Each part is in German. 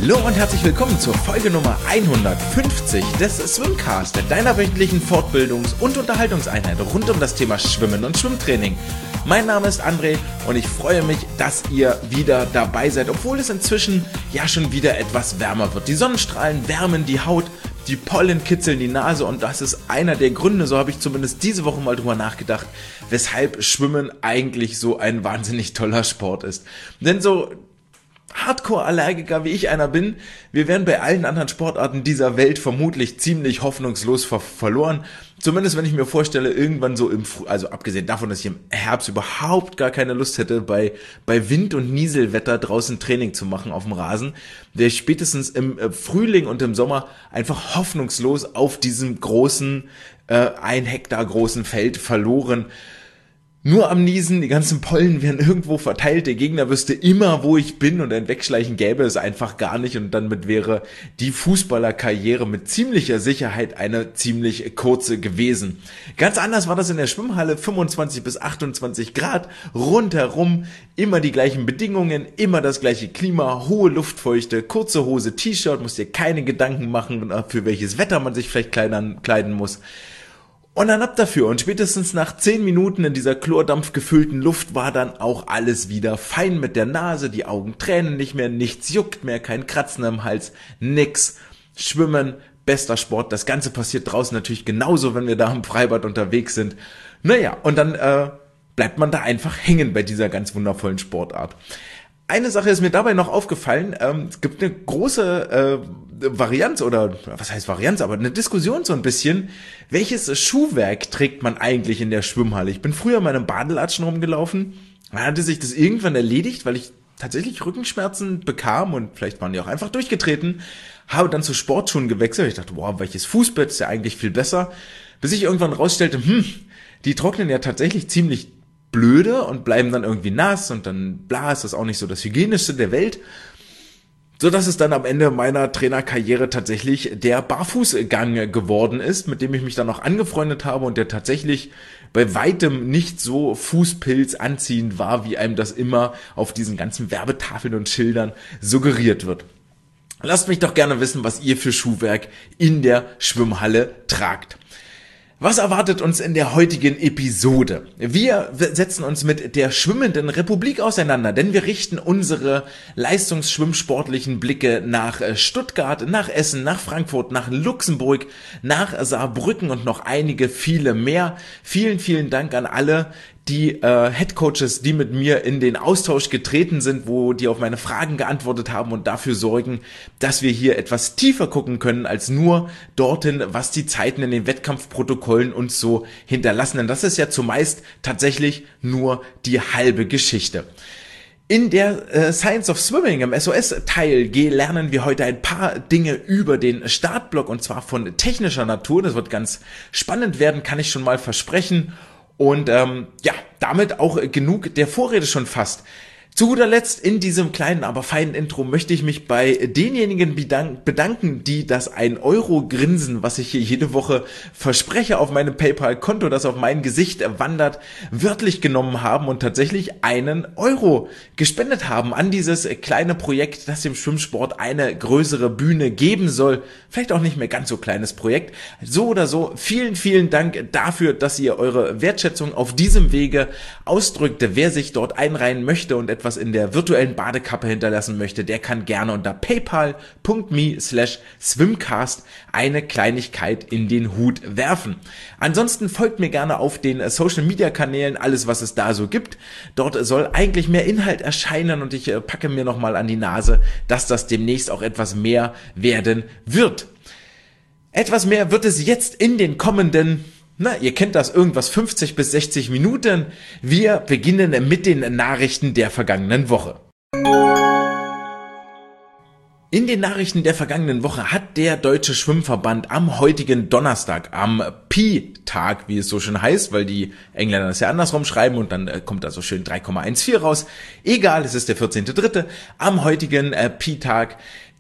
Hallo und herzlich willkommen zur Folge Nummer 150 des Swimcast, deiner wöchentlichen Fortbildungs- und Unterhaltungseinheit rund um das Thema Schwimmen und Schwimmtraining. Mein Name ist André und ich freue mich, dass ihr wieder dabei seid, obwohl es inzwischen ja schon wieder etwas wärmer wird. Die Sonnenstrahlen wärmen die Haut, die Pollen kitzeln die Nase und das ist einer der Gründe, so habe ich zumindest diese Woche mal drüber nachgedacht, weshalb Schwimmen eigentlich so ein wahnsinnig toller Sport ist. Denn so Hardcore-Allergiker wie ich einer bin, wir wären bei allen anderen Sportarten dieser Welt vermutlich ziemlich hoffnungslos verloren. Zumindest wenn ich mir vorstelle, irgendwann so also abgesehen davon, dass ich im Herbst überhaupt gar keine Lust hätte, bei Wind- und Nieselwetter draußen Training zu machen auf dem Rasen, wäre ich spätestens im Frühling und im Sommer einfach hoffnungslos auf diesem großen, 1 Hektar großen Feld verloren. Nur am Niesen, die ganzen Pollen werden irgendwo verteilt, der Gegner wüsste immer, wo ich bin und ein Wegschleichen gäbe es einfach gar nicht und damit wäre die Fußballerkarriere mit ziemlicher Sicherheit eine ziemlich kurze gewesen. Ganz anders war das in der Schwimmhalle, 25 bis 28 Grad, rundherum immer die gleichen Bedingungen, immer das gleiche Klima, hohe Luftfeuchte, kurze Hose, T-Shirt, musst dir keine Gedanken machen, für welches Wetter man sich vielleicht kleiden muss. Und dann ab dafür und spätestens nach 10 Minuten in dieser chlordampfgefüllten Luft war dann auch alles wieder fein mit der Nase, die Augen tränen nicht mehr, nichts juckt mehr, kein Kratzen im Hals, nix. Schwimmen, bester Sport, das Ganze passiert draußen natürlich genauso, wenn wir da im Freibad unterwegs sind. Naja, und dann bleibt man da einfach hängen bei dieser ganz wundervollen Sportart. Eine Sache ist mir dabei noch aufgefallen, es gibt eine große Varianz oder was heißt Varianz, aber eine Diskussion so ein bisschen, welches Schuhwerk trägt man eigentlich in der Schwimmhalle? Ich bin früher in meinem Badelatschen rumgelaufen, dann hatte sich das irgendwann erledigt, weil ich tatsächlich Rückenschmerzen bekam und vielleicht waren die auch einfach durchgetreten, habe dann zu Sportschuhen gewechselt, ich dachte, wow, welches Fußbett ist ja eigentlich viel besser, bis ich irgendwann rausstellte, die trocknen ja tatsächlich ziemlich blöde und bleiben dann irgendwie nass und dann ist das auch nicht so das Hygienischste der Welt, so dass es dann am Ende meiner Trainerkarriere tatsächlich der Barfußgang geworden ist, mit dem ich mich dann auch angefreundet habe und der tatsächlich bei weitem nicht so Fußpilz anziehend war, wie einem das immer auf diesen ganzen Werbetafeln und Schildern suggeriert wird. Lasst mich doch gerne wissen, was ihr für Schuhwerk in der Schwimmhalle tragt. Was erwartet uns in der heutigen Episode? Wir setzen uns mit der schwimmenden Republik auseinander, denn wir richten unsere leistungsschwimmsportlichen Blicke nach Stuttgart, nach Essen, nach Frankfurt, nach Luxemburg, nach Saarbrücken und noch einige viele mehr. Vielen, vielen Dank an alle, die Headcoaches, die mit mir in den Austausch getreten sind, wo die auf meine Fragen geantwortet haben und dafür sorgen, dass wir hier etwas tiefer gucken können als nur dorthin, was die Zeiten in den Wettkampfprotokollen uns so hinterlassen. Denn das ist ja zumeist tatsächlich nur die halbe Geschichte. In der Science of Swimming, im SOS-Teil, lernen wir heute ein paar Dinge über den Startblock und zwar von technischer Natur. Das wird ganz spannend werden, kann ich schon mal versprechen. Und damit auch genug der Vorrede schon fast. Zu guter Letzt in diesem kleinen, aber feinen Intro möchte ich mich bei denjenigen bedanken, die das 1-Euro-Grinsen, was ich hier jede Woche verspreche auf meinem PayPal-Konto, das auf mein Gesicht wandert, wörtlich genommen haben und tatsächlich 1 Euro gespendet haben an dieses kleine Projekt, das dem Schwimmsport eine größere Bühne geben soll. Vielleicht auch nicht mehr ganz so kleines Projekt. So oder so, vielen, vielen Dank dafür, dass ihr eure Wertschätzung auf diesem Wege ausdrückt. Wer sich dort einreihen möchte und etwas in der virtuellen Badekappe hinterlassen möchte, der kann gerne unter paypal.me/swimcast eine Kleinigkeit in den Hut werfen. Ansonsten folgt mir gerne auf den Social Media Kanälen, alles was es da so gibt. Dort soll eigentlich mehr Inhalt erscheinen und ich packe mir nochmal an die Nase, dass das demnächst auch etwas mehr werden wird. Etwas mehr wird es jetzt in den kommenden ihr kennt das, irgendwas 50 bis 60 Minuten. Wir beginnen mit den Nachrichten der vergangenen Woche. In den Nachrichten der vergangenen Woche hat der Deutsche Schwimmverband am heutigen Donnerstag, am Pi-Tag, wie es so schön heißt, weil die Engländer das ja andersrum schreiben und dann kommt da so schön 3,14 raus. Egal, es ist der 14.3. Am heutigen Pi-Tag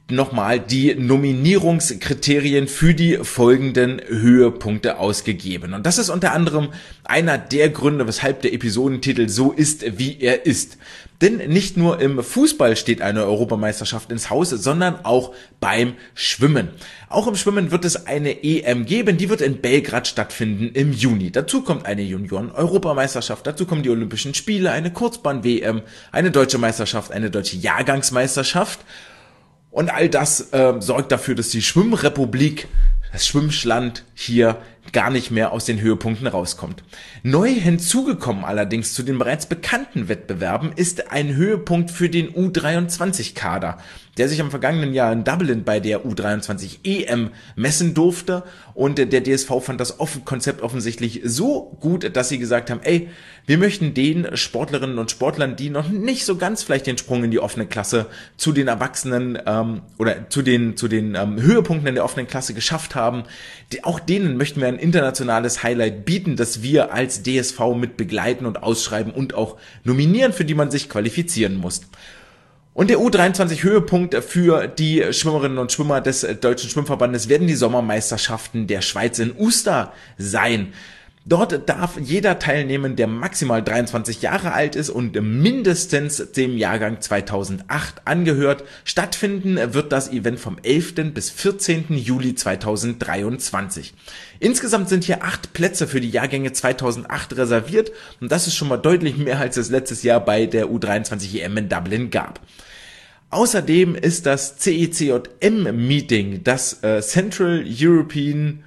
nochmal die Nominierungskriterien für die folgenden Höhepunkte ausgegeben. Und das ist unter anderem einer der Gründe, weshalb der Episodentitel so ist, wie er ist. Denn nicht nur im Fußball steht eine Europameisterschaft ins Haus, sondern auch beim Schwimmen. Auch im Schwimmen wird es eine EM geben, die wird in Belgrad stattfinden im Juni. Dazu kommt eine Junioren-Europameisterschaft, dazu kommen die Olympischen Spiele, eine Kurzbahn-WM, eine deutsche Meisterschaft, eine deutsche Jahrgangsmeisterschaft. Und all das sorgt dafür, dass die Schwimmrepublik, das Schwimmschland hier gar nicht mehr aus den Höhepunkten rauskommt. Neu hinzugekommen allerdings zu den bereits bekannten Wettbewerben ist ein Höhepunkt für den U23-Kader, der sich am vergangenen Jahr in Dublin bei der U23 EM messen durfte, und der DSV fand das Konzept offensichtlich so gut, dass sie gesagt haben, wir möchten den Sportlerinnen und Sportlern, die noch nicht so ganz vielleicht den Sprung in die offene Klasse zu den Erwachsenen oder zu den Höhepunkten in der offenen Klasse geschafft haben, auch denen möchten wir ein internationales Highlight bieten, das wir als DSV mit begleiten und ausschreiben und auch nominieren, für die man sich qualifizieren muss. Und der U23-Höhepunkt für die Schwimmerinnen und Schwimmer des Deutschen Schwimmverbandes werden die Sommermeisterschaften der Schweiz in Uster sein. Dort darf jeder teilnehmen, der maximal 23 Jahre alt ist und mindestens dem Jahrgang 2008 angehört. Stattfinden wird das Event vom 11. bis 14. Juli 2023. Insgesamt sind hier 8 Plätze für die Jahrgänge 2008 reserviert, und das ist schon mal deutlich mehr, als es letztes Jahr bei der U23 EM in Dublin gab. Außerdem ist das CECJM-Meeting, das Central European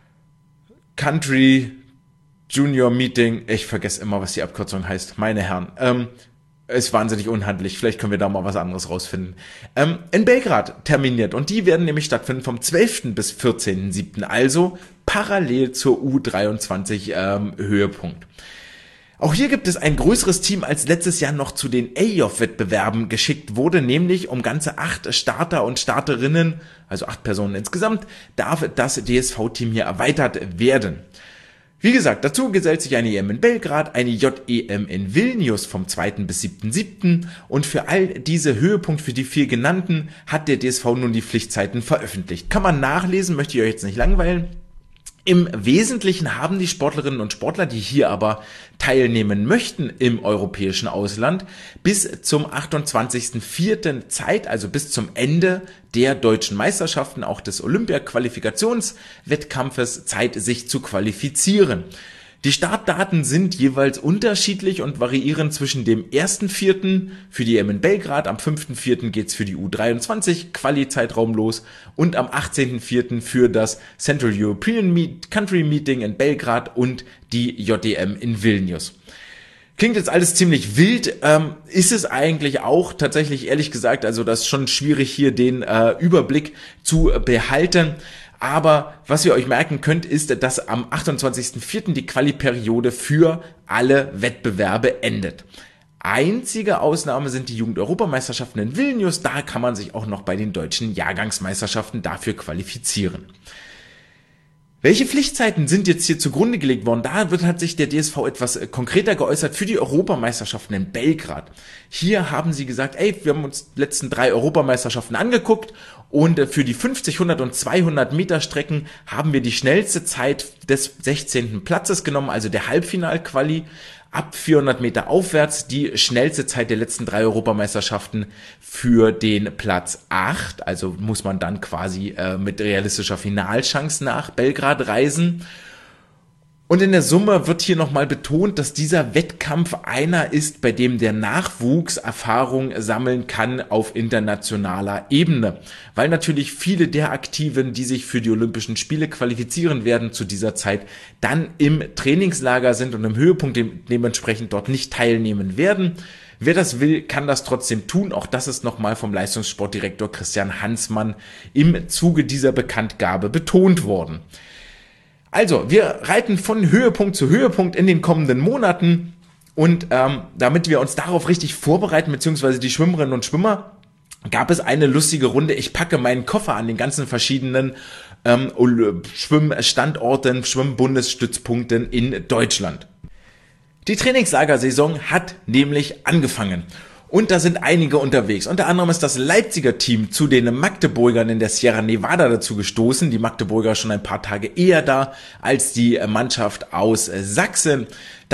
Country Junior Meeting, ich vergesse immer, was die Abkürzung heißt, meine Herren, ist wahnsinnig unhandlich, vielleicht können wir da mal was anderes rausfinden, in Belgrad terminiert, und die werden nämlich stattfinden vom 12. bis 14.07., also parallel zur U23 Höhepunkt. Auch hier gibt es ein größeres Team, als letztes Jahr noch zu den A-Off-Wettbewerben geschickt wurde, nämlich um ganze 8 Starter und Starterinnen, also 8 Personen insgesamt, darf das DSV-Team hier erweitert werden. Wie gesagt, dazu gesellt sich eine EM in Belgrad, eine JEM in Vilnius vom 2. bis 7.7. und für all diese Höhepunkte, für die 4 genannten, hat der DSV nun die Pflichtzeiten veröffentlicht. Kann man nachlesen, möchte ich euch jetzt nicht langweilen. Im Wesentlichen haben die Sportlerinnen und Sportler, die hier aber teilnehmen möchten im europäischen Ausland, bis zum 28.04. Zeit, also bis zum Ende der deutschen Meisterschaften, auch des Olympia-Qualifikationswettkampfes, Zeit, sich zu qualifizieren. Die Startdaten sind jeweils unterschiedlich und variieren zwischen dem 1.4. für die EM in Belgrad, am 5.4. geht's für die U23 Quali-Zeitraum los und am 18.4. für das Central European Country Meeting in Belgrad und die JEM in Vilnius. Klingt jetzt alles ziemlich wild, ist es eigentlich auch tatsächlich, ehrlich gesagt, also das ist schon schwierig hier den Überblick zu behalten. Aber was ihr euch merken könnt, ist, dass am 28.04. die Quali-Periode für alle Wettbewerbe endet. Einzige Ausnahme sind die Jugend-Europameisterschaften in Vilnius. Da kann man sich auch noch bei den deutschen Jahrgangsmeisterschaften dafür qualifizieren. Welche Pflichtzeiten sind jetzt hier zugrunde gelegt worden? Da hat sich der DSV etwas konkreter geäußert für die Europameisterschaften in Belgrad. Hier haben sie gesagt, wir haben uns die letzten 3 Europameisterschaften angeguckt und für die 50, 100 und 200 Meter Strecken haben wir die schnellste Zeit des 16. Platzes genommen, also der Halbfinal-Quali. Ab 400 Meter aufwärts die schnellste Zeit der letzten 3 Europameisterschaften für den Platz 8. Also muss man dann quasi mit realistischer Finalchance nach Belgrad reisen. Und in der Summe wird hier nochmal betont, dass dieser Wettkampf einer ist, bei dem der Nachwuchs Erfahrung sammeln kann auf internationaler Ebene. Weil natürlich viele der Aktiven, die sich für die Olympischen Spiele qualifizieren werden, zu dieser Zeit dann im Trainingslager sind und im Höhepunkt dementsprechend dort nicht teilnehmen werden. Wer das will, kann das trotzdem tun. Auch das ist nochmal vom Leistungssportdirektor Christian Hansmann im Zuge dieser Bekanntgabe betont worden. Also, wir reiten von Höhepunkt zu Höhepunkt in den kommenden Monaten und damit wir uns darauf richtig vorbereiten, beziehungsweise die Schwimmerinnen und Schwimmer, gab es eine lustige Runde. Ich packe meinen Koffer an den ganzen verschiedenen Schwimmstandorten, Schwimmbundesstützpunkten in Deutschland. Die Trainingslagersaison hat nämlich angefangen. Und da sind einige unterwegs. Unter anderem ist das Leipziger Team zu den Magdeburgern in der Sierra Nevada dazu gestoßen. Die Magdeburger schon ein paar Tage eher da als die Mannschaft aus Sachsen.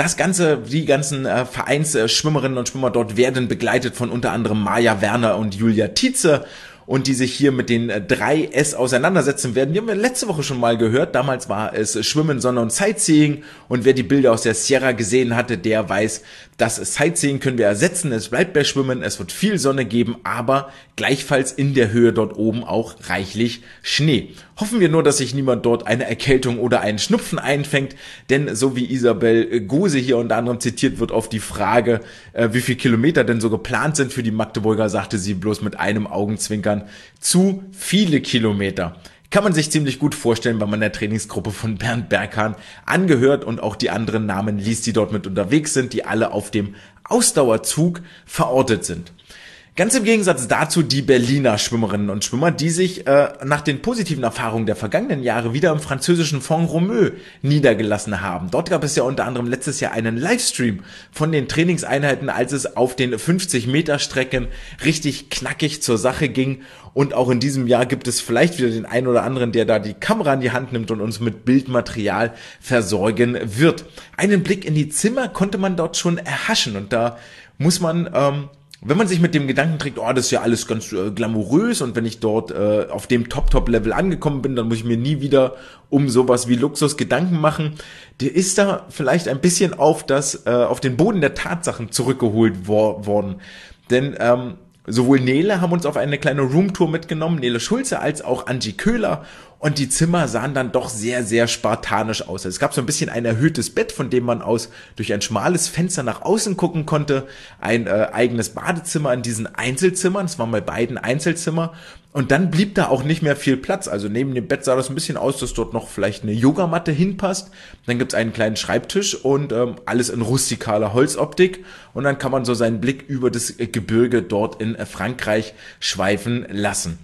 Die ganzen Vereinsschwimmerinnen und Schwimmer dort werden begleitet von unter anderem Maja Werner und Julia Tietze. Und die sich hier mit den 3S auseinandersetzen werden. Die haben wir letzte Woche schon mal gehört. Damals war es Schwimmen, Sonne und Sightseeing. Und wer die Bilder aus der Sierra gesehen hatte, der weiß, das Sightseeing können wir ersetzen. Es bleibt bei Schwimmen, es wird viel Sonne geben, aber gleichfalls in der Höhe dort oben auch reichlich Schnee. Hoffen wir nur, dass sich niemand dort eine Erkältung oder einen Schnupfen einfängt, denn so wie Isabel Gose hier unter anderem zitiert wird auf die Frage, wie viele Kilometer denn so geplant sind für die Magdeburger, sagte sie bloß mit einem Augenzwinkern, zu viele Kilometer. Kann man sich ziemlich gut vorstellen, weil man der Trainingsgruppe von Bernd Berghahn angehört und auch die anderen Namen liest, die dort mit unterwegs sind, die alle auf dem Ausdauerzug verortet sind. Ganz im Gegensatz dazu die Berliner Schwimmerinnen und Schwimmer, die sich nach den positiven Erfahrungen der vergangenen Jahre wieder im französischen Font-Romeu niedergelassen haben. Dort gab es ja unter anderem letztes Jahr einen Livestream von den Trainingseinheiten, als es auf den 50-Meter-Strecken richtig knackig zur Sache ging. Und auch in diesem Jahr gibt es vielleicht wieder den einen oder anderen, der da die Kamera in die Hand nimmt und uns mit Bildmaterial versorgen wird. Einen Blick in die Zimmer konnte man dort schon erhaschen und da muss man... wenn man sich mit dem Gedanken trägt, das ist ja alles ganz glamourös und wenn ich dort auf dem Top-Level angekommen bin, dann muss ich mir nie wieder um sowas wie Luxus Gedanken machen, der ist da vielleicht ein bisschen auf den Boden der Tatsachen zurückgeholt worden. Denn sowohl Nele haben uns auf eine kleine Roomtour mitgenommen, Nele Schulze, als auch Angie Köhler. Und die Zimmer sahen dann doch sehr, sehr spartanisch aus. Es gab so ein bisschen ein erhöhtes Bett, von dem man aus durch ein schmales Fenster nach außen gucken konnte. Ein eigenes Badezimmer in diesen Einzelzimmern. Es waren bei beiden Einzelzimmer. Und dann blieb da auch nicht mehr viel Platz. Also neben dem Bett sah das ein bisschen aus, dass dort noch vielleicht eine Yogamatte hinpasst. Dann gibt's einen kleinen Schreibtisch und alles in rustikaler Holzoptik. Und dann kann man so seinen Blick über das Gebirge dort in Frankreich schweifen lassen.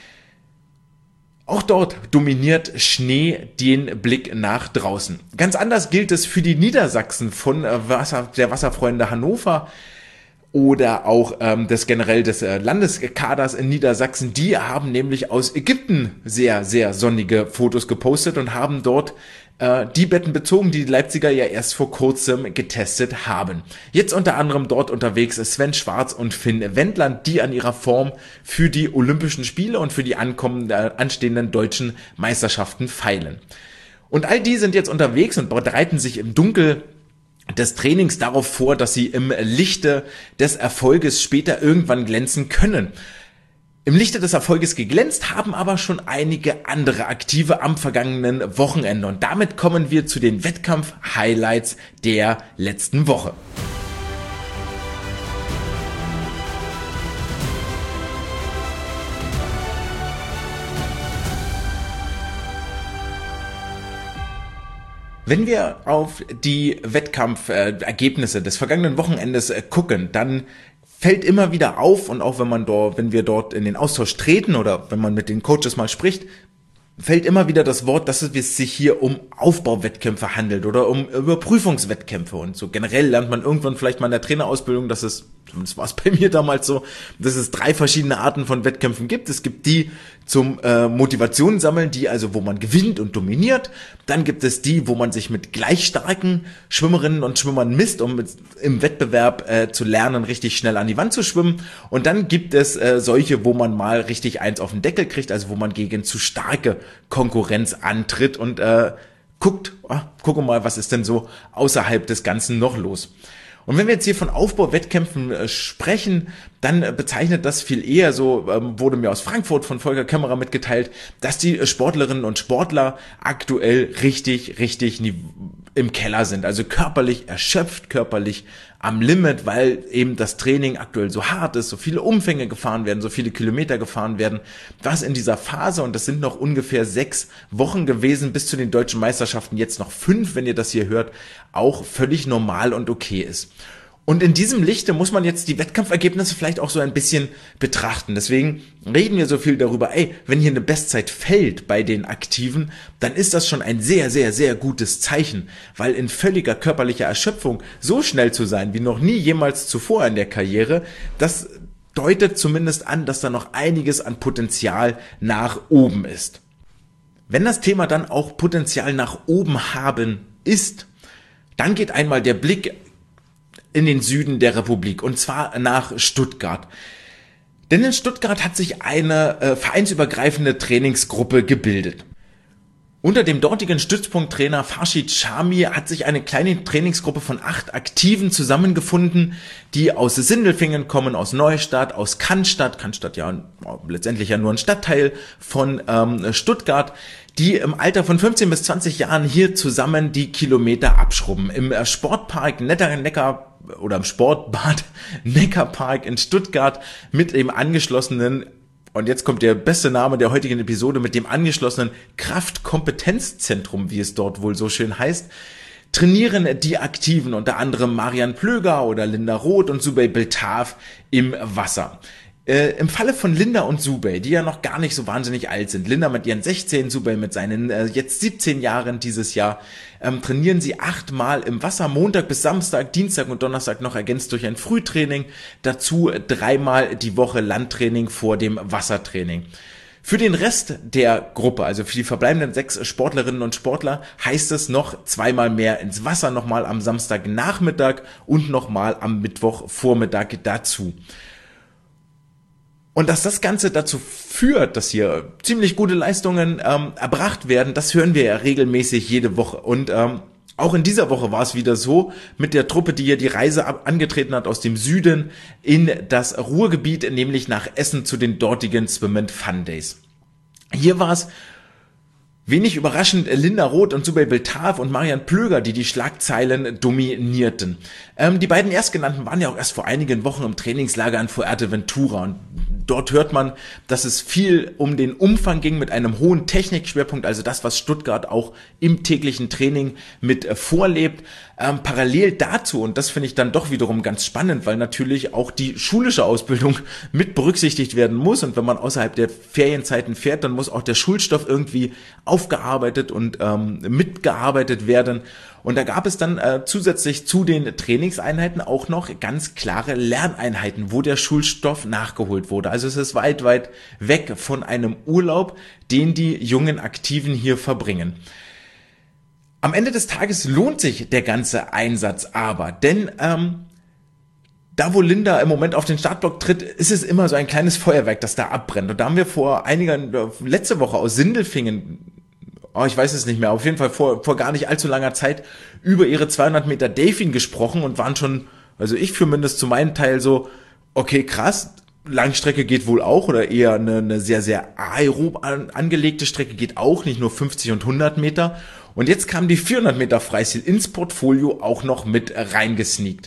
Auch dort dominiert Schnee den Blick nach draußen. Ganz anders gilt es für die Niedersachsen von der Wasserfreunde Hannover oder auch des Landeskaders in Niedersachsen. Die haben nämlich aus Ägypten sehr, sehr sonnige Fotos gepostet und haben dort die Betten bezogen, die Leipziger ja erst vor kurzem getestet haben. Jetzt unter anderem dort unterwegs Sven Schwarz und Finn Wendland, die an ihrer Form für die Olympischen Spiele und für die anstehenden deutschen Meisterschaften feilen. Und all die sind jetzt unterwegs und bereiten sich im Dunkel des Trainings darauf vor, dass sie im Lichte des Erfolges später irgendwann glänzen können. Im Lichte des Erfolges geglänzt haben aber schon einige andere Aktive am vergangenen Wochenende. Und damit kommen wir zu den Wettkampf-Highlights der letzten Woche. Wenn wir auf die Wettkampfergebnisse des vergangenen Wochenendes gucken, dann fällt immer wieder auf und auch wenn wir dort in den Austausch treten oder wenn man mit den Coaches mal spricht, fällt immer wieder das Wort, dass es sich hier um Aufbauwettkämpfe handelt oder um Überprüfungswettkämpfe und so. Generell lernt man irgendwann vielleicht mal in der Trainerausbildung, zumindest war es bei mir damals so, dass es 3 verschiedene Arten von Wettkämpfen gibt. Es gibt die zum Motivation sammeln, wo man gewinnt und dominiert. Dann gibt es die, wo man sich mit gleich starken Schwimmerinnen und Schwimmern misst, um im Wettbewerb zu lernen, richtig schnell an die Wand zu schwimmen. Und dann gibt es solche, wo man mal richtig eins auf den Deckel kriegt, also wo man gegen zu starke Konkurrenz antritt und gucke mal, was ist denn so außerhalb des Ganzen noch los. Und wenn wir jetzt hier von Aufbauwettkämpfen sprechen, dann bezeichnet das viel eher so, wurde mir aus Frankfurt von Volker Kämmerer mitgeteilt, dass die Sportlerinnen und Sportler aktuell richtig im Keller sind. Also körperlich erschöpft, körperlich am Limit, weil eben das Training aktuell so hart ist, so viele Umfänge gefahren werden, so viele Kilometer gefahren werden, was in dieser Phase, und das sind noch ungefähr 6 Wochen gewesen, bis zu den deutschen Meisterschaften, jetzt noch 5, wenn ihr das hier hört, auch völlig normal und okay ist. Und in diesem Lichte muss man jetzt die Wettkampfergebnisse vielleicht auch so ein bisschen betrachten. Deswegen reden wir so viel darüber, wenn hier eine Bestzeit fällt bei den Aktiven, dann ist das schon ein sehr, sehr, sehr gutes Zeichen, weil in völliger körperlicher Erschöpfung so schnell zu sein wie noch nie jemals zuvor in der Karriere, das deutet zumindest an, dass da noch einiges an Potenzial nach oben ist. Wenn das Thema dann auch Potenzial nach oben haben ist, dann geht einmal der Blick in den Süden der Republik, und zwar nach Stuttgart. Denn in Stuttgart hat sich eine vereinsübergreifende Trainingsgruppe gebildet. Unter dem dortigen Stützpunkttrainer Farshid Shami hat sich eine kleine Trainingsgruppe von 8 Aktiven zusammengefunden, die aus Sindelfingen kommen, aus Neustadt, aus Cannstatt ja letztendlich ja nur ein Stadtteil von Stuttgart, die im Alter von 15 bis 20 Jahren hier zusammen die Kilometer abschrubben. Im Sportpark im Sportbad Neckarpark in Stuttgart mit dem angeschlossenen, und jetzt kommt der beste Name der heutigen Episode, mit dem angeschlossenen Kraftkompetenzzentrum, wie es dort wohl so schön heißt, trainieren die Aktiven, unter anderem Marian Plöger oder Linda Roth und Subey Beltav im Wasser. Im Falle von Linda und Subey, die ja noch gar nicht so wahnsinnig alt sind, Linda mit ihren 16, Subey mit seinen jetzt 17 Jahren dieses Jahr, trainieren sie 8-mal im Wasser, Montag bis Samstag, Dienstag und Donnerstag noch ergänzt durch ein Frühtraining, dazu 3-mal die Woche Landtraining vor dem Wassertraining. Für den Rest der Gruppe, also für die verbleibenden 6 Sportlerinnen und Sportler, heißt es noch 2-mal mehr ins Wasser, nochmal am Samstagnachmittag und nochmal am Mittwochvormittag dazu. Und dass das Ganze dazu führt, dass hier ziemlich gute Leistungen erbracht werden, das hören wir ja regelmäßig jede Woche. Und auch in dieser Woche war es wieder so mit der Truppe, die hier die Reise angetreten hat aus dem Süden in das Ruhrgebiet, nämlich nach Essen zu den dortigen Swim and Fun Days. Hier war es wenig überraschend Linda Roth und Subey Beltav und Marian Plöger, die Schlagzeilen dominierten. Die beiden Erstgenannten waren ja auch erst vor einigen Wochen im Trainingslager in Fuerteventura, und dort hört man, dass es viel um den Umfang ging mit einem hohen Technikschwerpunkt, also das, was Stuttgart auch im täglichen Training mit vorlebt. Parallel dazu, und das finde ich dann doch wiederum ganz spannend, weil natürlich auch die schulische Ausbildung mit berücksichtigt werden muss, und wenn man außerhalb der Ferienzeiten fährt, dann muss auch der Schulstoff irgendwie aufgearbeitet und mitgearbeitet werden. Und da gab es dann zusätzlich zu den Trainingseinheiten auch noch ganz klare Lerneinheiten, wo der Schulstoff nachgeholt wurde. Also es ist weit, weit weg von einem Urlaub, den die jungen Aktiven hier verbringen. Am Ende des Tages lohnt sich der ganze Einsatz aber, denn da wo Linda im Moment auf den Startblock tritt, ist es immer so ein kleines Feuerwerk, das da abbrennt. Und da haben wir letzte Woche aus Sindelfingen, ich weiß es nicht mehr, auf jeden Fall vor gar nicht allzu langer Zeit über ihre 200 Meter Delfin gesprochen und waren schon, also ich zumindest zu meinem Teil so, okay, krass, Langstrecke geht wohl auch, oder eher eine sehr, sehr aerob angelegte Strecke geht auch, nicht nur 50 und 100 Meter. Und jetzt kam die 400 Meter Freistil ins Portfolio auch noch mit reingesneakt.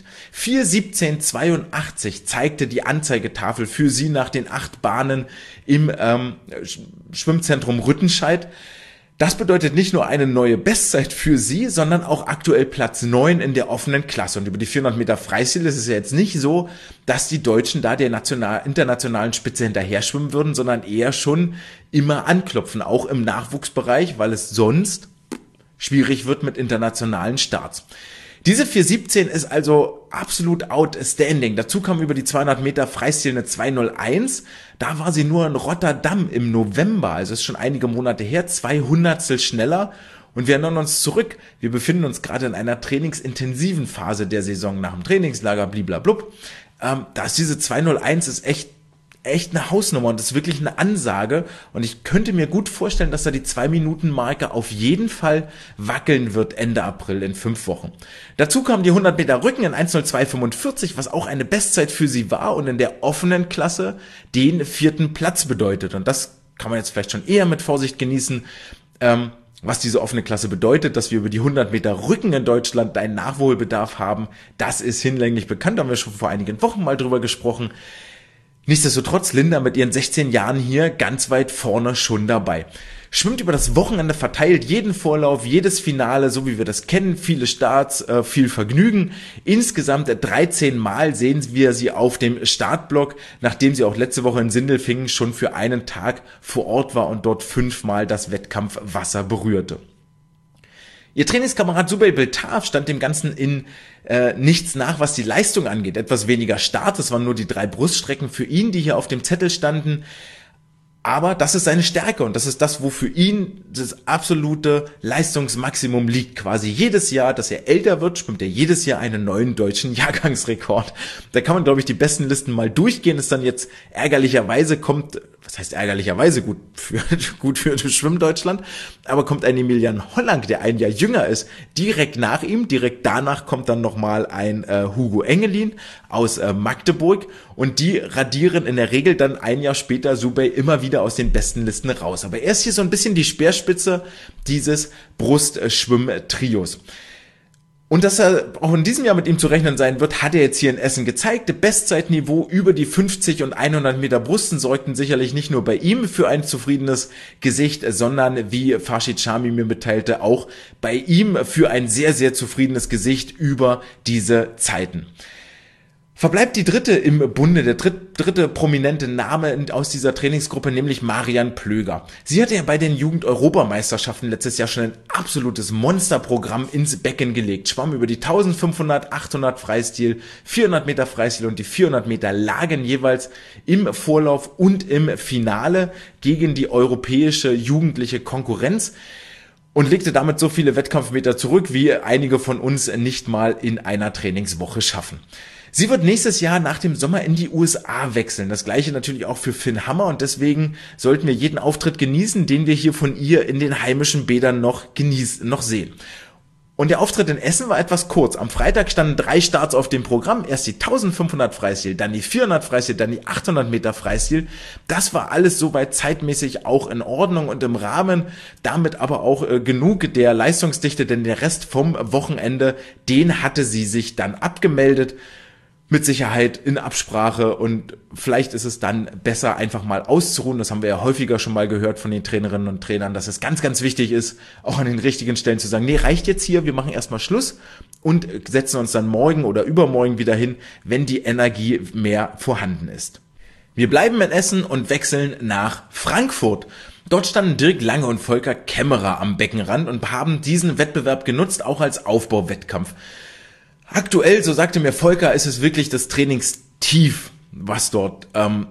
4:17:82 zeigte die Anzeigetafel für sie nach den 8 Bahnen im Schwimmzentrum Rüttenscheid. Das bedeutet nicht nur eine neue Bestzeit für sie, sondern auch aktuell Platz 9 in der offenen Klasse. Und über die 400 Meter Freistil ist es ja jetzt nicht so, dass die Deutschen da der internationalen Spitze hinterher schwimmen würden, sondern eher schon immer anklopfen, auch im Nachwuchsbereich, weil es sonst schwierig wird mit internationalen Starts. Diese 4:17 ist also absolut outstanding. Dazu kam über die 200 Meter Freistil eine 2:01. Da war sie nur in Rotterdam im November, also ist schon einige Monate her, 200stel schneller. Und wir erinnern uns zurück, wir befinden uns gerade in einer trainingsintensiven Phase der Saison nach dem Trainingslager, bliblablub. Da ist diese 2:01 ist echt eine Hausnummer, und das ist wirklich eine Ansage, und ich könnte mir gut vorstellen, dass da die 2-Minuten-Marke auf jeden Fall wackeln wird Ende April in 5 Wochen. Dazu kam die 100 Meter Rücken in 1:02:45, was auch eine Bestzeit für sie war und in der offenen Klasse den 4. Platz bedeutet, und das kann man jetzt vielleicht schon eher mit Vorsicht genießen, was diese offene Klasse bedeutet, dass wir über die 100 Meter Rücken in Deutschland einen Nachholbedarf haben. Das ist hinlänglich bekannt, da haben wir schon vor einigen Wochen mal drüber gesprochen. Nichtsdestotrotz Linda mit ihren 16 Jahren hier ganz weit vorne schon dabei. schwimmt über das Wochenende verteilt, jeden Vorlauf, jedes Finale, so wie wir das kennen, viele Starts, viel Vergnügen. Insgesamt 13 Mal sehen wir sie auf dem Startblock, nachdem sie auch letzte Woche in Sindelfingen schon für einen Tag vor Ort war und dort 5 Mal das Wettkampfwasser berührte. Ihr Trainingskamerad Subey Beltav stand dem Ganzen in nichts nach, was die Leistung angeht. Etwas weniger Start, das waren nur die 3 Bruststrecken für ihn, die hier auf dem Zettel standen. Aber das ist seine Stärke und das ist das, wo für ihn das absolute Leistungsmaximum liegt. Quasi jedes Jahr, dass er älter wird, schwimmt er jedes Jahr einen neuen deutschen Jahrgangsrekord. Da kann man, glaube ich, die besten Listen mal durchgehen. Ist dann jetzt ärgerlicherweise kommt, was heißt ärgerlicherweise, gut für Schwimmdeutschland, aber kommt ein Emilian Holland, der ein Jahr jünger ist, direkt nach ihm. Direkt danach kommt dann nochmal ein Hugo Engelin aus Magdeburg und die radieren in der Regel dann ein Jahr später Subey immer wieder aus den besten Listen raus. Aber er ist hier so ein bisschen die Speerspitze dieses Brustschwimm-Trios. Und dass er auch in diesem Jahr mit ihm zu rechnen sein wird, hat er jetzt hier in Essen gezeigt. Bestzeitniveau über die 50 und 100 Meter Brusten sorgten sicherlich nicht nur bei ihm für ein zufriedenes Gesicht, sondern, wie Farshid Shami mir mitteilte, auch bei ihm für ein sehr, sehr zufriedenes Gesicht über diese Zeiten. Verbleibt die dritte im Bunde, der dritte prominente Name aus dieser Trainingsgruppe, nämlich Marian Plöger. Sie hatte ja bei den Jugend-Europameisterschaften letztes Jahr schon ein absolutes Monsterprogramm ins Becken gelegt. Schwamm über die 1500, 800 Freistil, 400 Meter Freistil und die 400 Meter Lagen jeweils im Vorlauf und im Finale gegen die europäische jugendliche Konkurrenz. Und legte damit so viele Wettkampfmeter zurück, wie einige von uns nicht mal in einer Trainingswoche schaffen. Sie wird nächstes Jahr nach dem Sommer in die USA wechseln. Das gleiche natürlich auch für Finn Hammer und deswegen sollten wir jeden Auftritt genießen, den wir hier von ihr in den heimischen Bädern noch sehen. Und der Auftritt in Essen war etwas kurz. Am Freitag standen 3 Starts auf dem Programm. Erst die 1500 Freistil, dann die 400 Freistil, dann die 800 Meter Freistil. Das war alles soweit zeitmäßig auch in Ordnung und im Rahmen. Damit aber auch genug der Leistungsdichte, denn der Rest vom Wochenende, den hatte sie sich dann abgemeldet. Mit Sicherheit in Absprache und vielleicht ist es dann besser, einfach mal auszuruhen. Das haben wir ja häufiger schon mal gehört von den Trainerinnen und Trainern, dass es ganz, ganz wichtig ist, auch an den richtigen Stellen zu sagen, nee, reicht jetzt hier, wir machen erstmal Schluss und setzen uns dann morgen oder übermorgen wieder hin, wenn die Energie mehr vorhanden ist. Wir bleiben in Essen und wechseln nach Frankfurt. Dort standen Dirk Lange und Volker Kämmerer am Beckenrand und haben diesen Wettbewerb genutzt, auch als Aufbauwettkampf. Aktuell, so sagte mir Volker, ist es wirklich das Trainingstief, was dort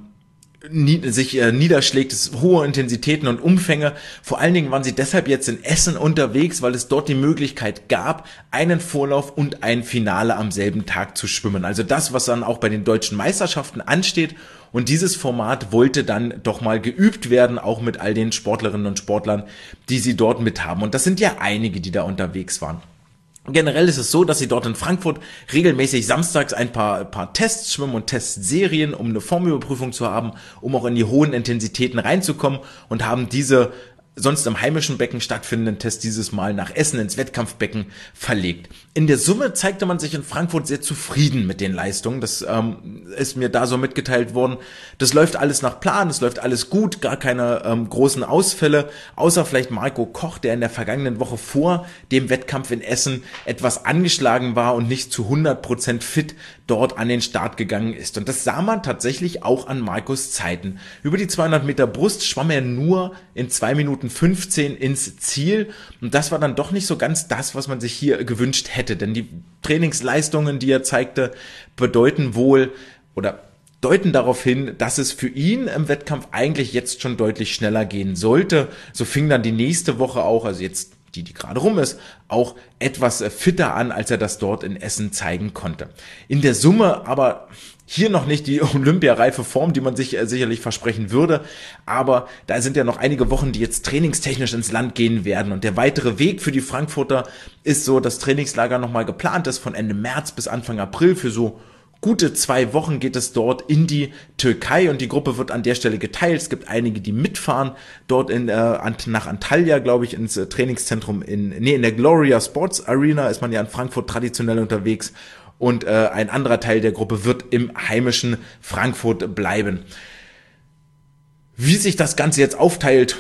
sich niederschlägt, es hohe Intensitäten und Umfänge. Vor allen Dingen waren sie deshalb jetzt in Essen unterwegs, weil es dort die Möglichkeit gab, einen Vorlauf und ein Finale am selben Tag zu schwimmen. Also das, was dann auch bei den deutschen Meisterschaften ansteht. Und dieses Format wollte dann doch mal geübt werden, auch mit all den Sportlerinnen und Sportlern, die sie dort mit haben. Und das sind ja einige, die da unterwegs waren. Generell ist es so, dass sie dort in Frankfurt regelmäßig samstags ein paar Tests schwimmen und Testserien, um eine Formüberprüfung zu haben, um auch in die hohen Intensitäten reinzukommen und haben diese sonst im heimischen Becken stattfindenden Tests dieses Mal nach Essen ins Wettkampfbecken verlegt. In der Summe zeigte man sich in Frankfurt sehr zufrieden mit den Leistungen. Das ist mir da so mitgeteilt worden. Das läuft alles nach Plan, das läuft alles gut, gar keine großen Ausfälle, außer vielleicht Marco Koch, der in der vergangenen Woche vor dem Wettkampf in Essen etwas angeschlagen war und nicht zu 100% fit dort an den Start gegangen ist. Und das sah man tatsächlich auch an Marcos Zeiten. Über die 200 Meter Brust schwamm er nur in 2 Minuten 15 ins Ziel. Und das war dann doch nicht so ganz das, was man sich hier gewünscht hätte. Denn die Trainingsleistungen, die er zeigte, bedeuten wohl oder deuten darauf hin, dass es für ihn im Wettkampf eigentlich jetzt schon deutlich schneller gehen sollte. So fing dann die nächste Woche auch, also jetzt die gerade rum ist, auch etwas fitter an, als er das dort in Essen zeigen konnte. In der Summe aber hier noch nicht die olympiareife Form, die man sich sicherlich versprechen würde, aber da sind ja noch einige Wochen, die jetzt trainingstechnisch ins Land gehen werden und der weitere Weg für die Frankfurter ist so, dass Trainingslager nochmal geplant ist von Ende März bis Anfang April für so gute 2 Wochen geht es dort in die Türkei und die Gruppe wird an der Stelle geteilt. Es gibt einige, die mitfahren, dort nach Antalya, glaube ich, ins Trainingszentrum in der Gloria Sports Arena ist man ja in Frankfurt traditionell unterwegs und ein anderer Teil der Gruppe wird im heimischen Frankfurt bleiben. Wie sich das Ganze jetzt aufteilt,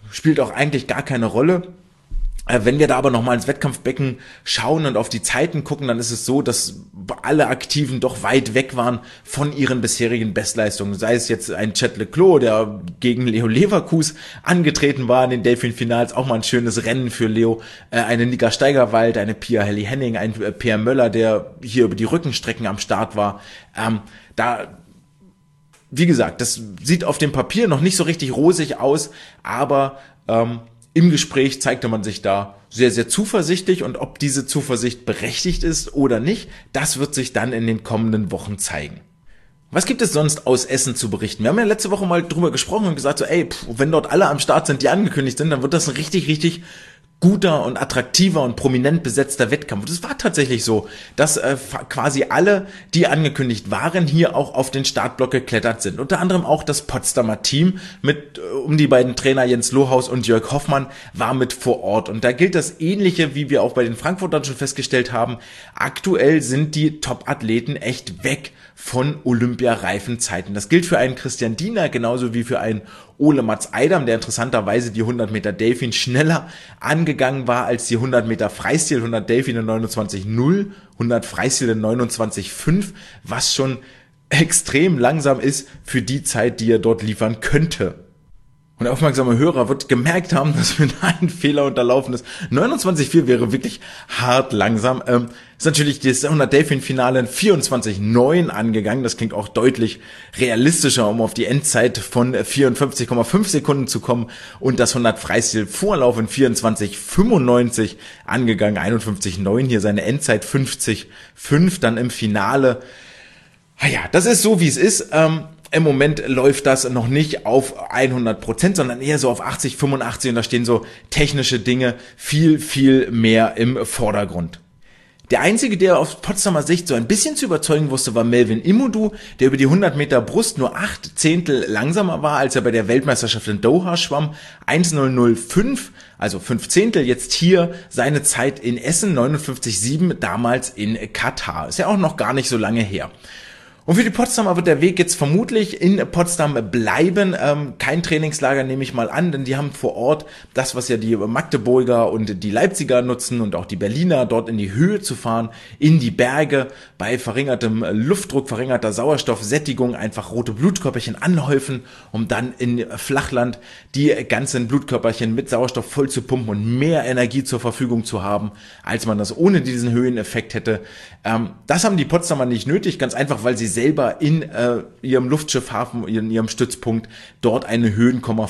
spielt auch eigentlich gar keine Rolle. Wenn wir da aber nochmal ins Wettkampfbecken schauen und auf die Zeiten gucken, dann ist es so, dass alle Aktiven doch weit weg waren von ihren bisherigen Bestleistungen. Sei es jetzt ein Chet Leclos, der gegen Leo Leverkus angetreten war in den Delfin-Finals, auch mal ein schönes Rennen für Leo. Eine Nika Steigerwald, eine Pia Helly-Henning, ein Per Möller, der hier über die Rückenstrecken am Start war. Wie gesagt, das sieht auf dem Papier noch nicht so richtig rosig aus, aber im Gespräch zeigte man sich da sehr, sehr zuversichtlich, und ob diese Zuversicht berechtigt ist oder nicht, das wird sich dann in den kommenden Wochen zeigen. Was gibt es sonst aus Essen zu berichten? Wir haben ja letzte Woche mal drüber gesprochen und gesagt, so, wenn dort alle am Start sind, die angekündigt sind, dann wird das ein richtig, richtig guter und attraktiver und prominent besetzter Wettkampf. Und es war tatsächlich so, dass quasi alle, die angekündigt waren, hier auch auf den Startblock geklettert sind. Unter anderem auch das Potsdamer Team mit die beiden Trainer Jens Lohaus und Jörg Hoffmann war mit vor Ort. Und da gilt das Ähnliche, wie wir auch bei den Frankfurtern schon festgestellt haben. Aktuell sind die Top-Athleten echt weg von olympiareifen Zeiten. Das gilt für einen Christian Diener genauso wie für einen Ole Mats Eidam, der interessanterweise die 100 Meter Delfin schneller angegangen war als die 100 Meter Freistil. 100 Delfin in 29,0, 100 Freistil in 29,5, was schon extrem langsam ist für die Zeit, die er dort liefern könnte. Und der aufmerksame Hörer wird gemerkt haben, dass mir da ein Fehler unterlaufen ist. 29,4 wäre wirklich hart langsam. Ist natürlich das 100 Delfin-Finale in 24,9 angegangen. Das klingt auch deutlich realistischer, um auf die Endzeit von 54,5 Sekunden zu kommen. Und das 100 Freistil-Vorlauf in 24,95 angegangen. 51,9 hier seine Endzeit, 50,5 dann im Finale. Ja, das ist so, wie es ist. Im Moment läuft das noch nicht auf 100%, sondern eher so auf 80, 85, und da stehen so technische Dinge viel, viel mehr im Vordergrund. Der Einzige, der aus Potsdamer Sicht so ein bisschen zu überzeugen wusste, war Melvin Imodu, der über die 100 Meter Brust nur 8 Zehntel langsamer war, als er bei der Weltmeisterschaft in Doha schwamm. 1:00,05, also 5 Zehntel, jetzt hier seine Zeit in Essen, 59,7, damals in Katar. Ist ja auch noch gar nicht so lange her. Und für die Potsdamer wird der Weg jetzt vermutlich in Potsdam bleiben. Kein Trainingslager, nehme ich mal an, denn die haben vor Ort das, was ja die Magdeburger und die Leipziger nutzen und auch die Berliner, dort in die Höhe zu fahren, in die Berge, bei verringertem Luftdruck, verringerter Sauerstoffsättigung einfach rote Blutkörperchen anhäufen, um dann in Flachland die ganzen Blutkörperchen mit Sauerstoff voll zu pumpen und mehr Energie zur Verfügung zu haben, als man das ohne diesen Höheneffekt hätte. Das haben die Potsdamer nicht nötig, ganz einfach, weil sie selber in ihrem Luftschiffhafen, in ihrem Stützpunkt, dort eine Höhenkammer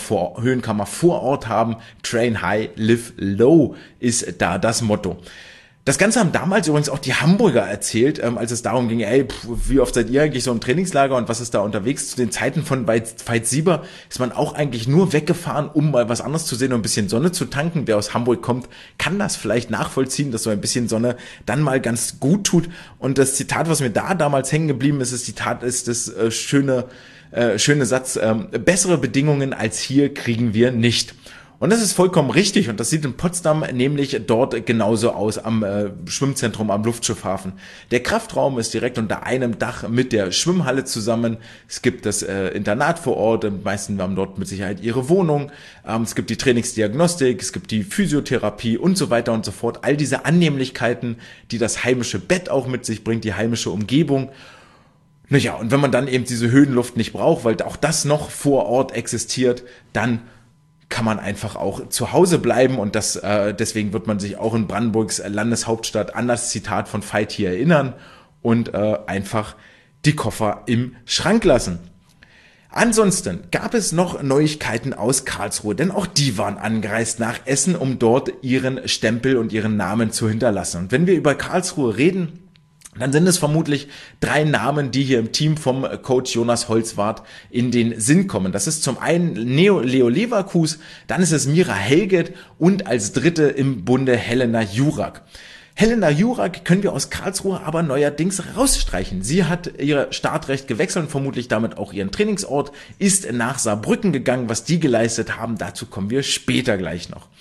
vor Ort haben. Train high, live low ist da das Motto. Das Ganze haben damals übrigens auch die Hamburger erzählt, als es darum ging, wie oft seid ihr eigentlich so im Trainingslager und was ist da unterwegs? Zu den Zeiten von Veit Sieber ist man auch eigentlich nur weggefahren, um mal was anderes zu sehen und ein bisschen Sonne zu tanken. Wer aus Hamburg kommt, kann das vielleicht nachvollziehen, dass so ein bisschen Sonne dann mal ganz gut tut. Und das Zitat, was mir da damals hängen geblieben ist, das schöne Satz, bessere Bedingungen als hier kriegen wir nicht. Und das ist vollkommen richtig, und das sieht in Potsdam nämlich dort genauso aus am Schwimmzentrum am Luftschiffhafen. Der Kraftraum ist direkt unter einem Dach mit der Schwimmhalle zusammen. Es gibt das Internat vor Ort, die meisten haben dort mit Sicherheit ihre Wohnung. Es gibt die Trainingsdiagnostik, es gibt die Physiotherapie und so weiter und so fort. All diese Annehmlichkeiten, die das heimische Bett auch mit sich bringt, die heimische Umgebung. Naja, und wenn man dann eben diese Höhenluft nicht braucht, weil auch das noch vor Ort existiert, dann kann man einfach auch zu Hause bleiben, und deswegen wird man sich auch in Brandenburgs Landeshauptstadt an das Zitat von Veit hier erinnern und einfach die Koffer im Schrank lassen. Ansonsten gab es noch Neuigkeiten aus Karlsruhe, denn auch die waren angereist nach Essen, um dort ihren Stempel und ihren Namen zu hinterlassen. Und wenn wir über Karlsruhe reden, dann sind es vermutlich 3 Namen, die hier im Team vom Coach Jonas Holzwarth in den Sinn kommen. Das ist zum einen Leo Leverkus, dann ist es Mira Helget und als dritte im Bunde Helena Jurak. Helena Jurak können wir aus Karlsruhe aber neuerdings rausstreichen. Sie hat ihr Startrecht gewechselt und vermutlich damit auch ihren Trainingsort, ist nach Saarbrücken gegangen. Was die geleistet haben, dazu kommen wir später gleich noch.